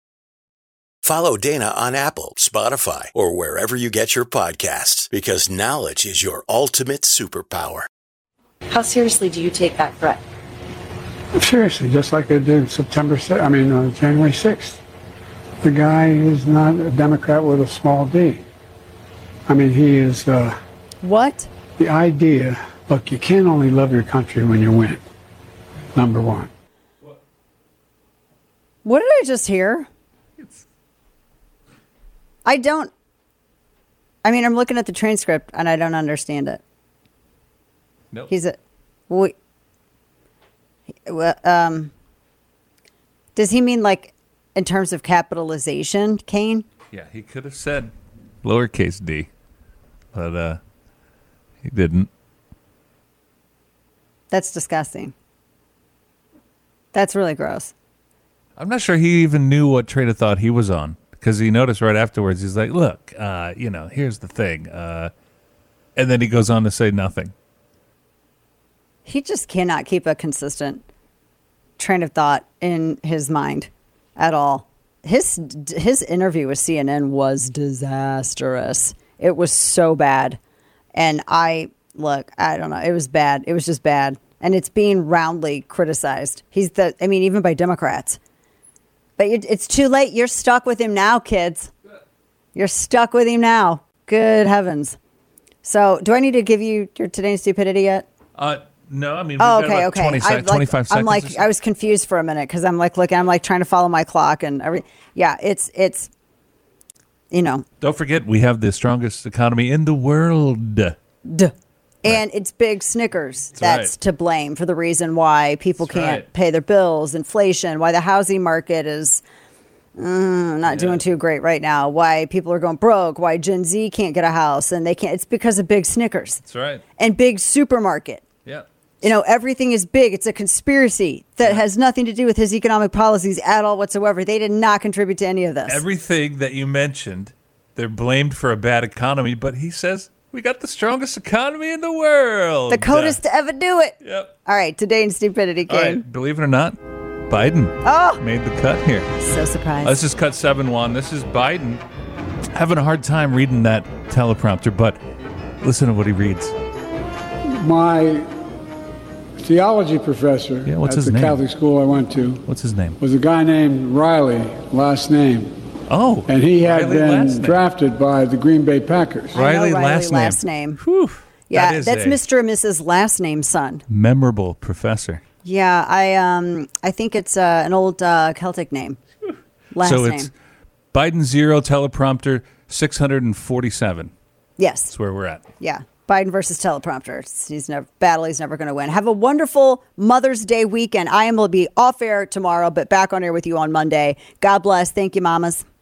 Follow Dana on Apple, Spotify, or wherever you get your podcasts, because knowledge is your ultimate superpower. How seriously do you take that threat? Seriously, just like I did September sixth, I mean, uh, January sixth. The guy is not a Democrat with a small d. I mean, he is... Uh, what? The idea, look, you can't only love your country when you win, number one. What did I just hear? I don't... I mean, I'm looking at the transcript, and I don't understand it. Nope. He's a... We, well, um, does he mean, like, in terms of capitalization, Kane? Yeah, he could have said lowercase d, but uh, he didn't. That's disgusting. That's really gross. I'm not sure he even knew what train of thought he was on, because he noticed right afterwards, he's like, look, uh, you know, here's the thing. Uh, and then he goes on to say nothing. He just cannot keep a consistent train of thought in his mind at all. His his interview with C N N was disastrous. It was so bad. And I, look, I don't know. It was bad. It was just bad. And it's being roundly criticized. He's the, I mean, even by Democrats. But it's too late. You're stuck with him now, kids. You're stuck with him now. Good heavens. So, do I need to give you your today's stupidity yet? Uh, no, I mean, we've Oh, got okay, about okay. twenty, I'm like, twenty-five seconds. I'm like, or so. I was confused for a minute because I'm like looking, I'm like trying to follow my clock and every. Yeah, it's it's, you know. Don't forget, we have the strongest economy in the world. Duh. And it's big Snickers That's that's right. to blame for the reason why people That's can't right. pay their bills, inflation, why the housing market is mm, not doing too great right now, why people are going broke, why Gen Z can't get a house and they can't. It's because of big Snickers That's right. and big supermarket. Yeah. You know, everything is big. It's a conspiracy that has nothing to do with his economic policies at all whatsoever. They did not contribute to any of this. Everything that you mentioned, they're blamed for a bad economy, but he says we got the strongest economy in the world. The coldest to ever do it. Yep. All right, today in stupidity, All Kane. right, believe it or not, Biden Oh! made the cut here. So surprised. This is cut seven one. This is Biden having a hard time reading that teleprompter, but listen to what he reads. My theology professor Yeah, what's at his the name? Catholic school I went to What's his name? was a guy named Riley, last name. Oh, And he had Riley last been name. drafted by the Green Bay Packers. I know Riley, Riley last name. last name. Whew, Yeah, that is that's a Mister and Missus Last Name son. memorable professor. Yeah, I um I think it's uh, an old uh, Celtic name. Last so name. it's Biden zero, teleprompter six hundred forty-seven. Yes. That's where we're at. Yeah. Biden versus teleprompter. It's- He's never battle. He's never going to win. Have a wonderful Mother's Day weekend. I am will be off air tomorrow, but back on air with you on Monday. God bless. Thank you, mamas.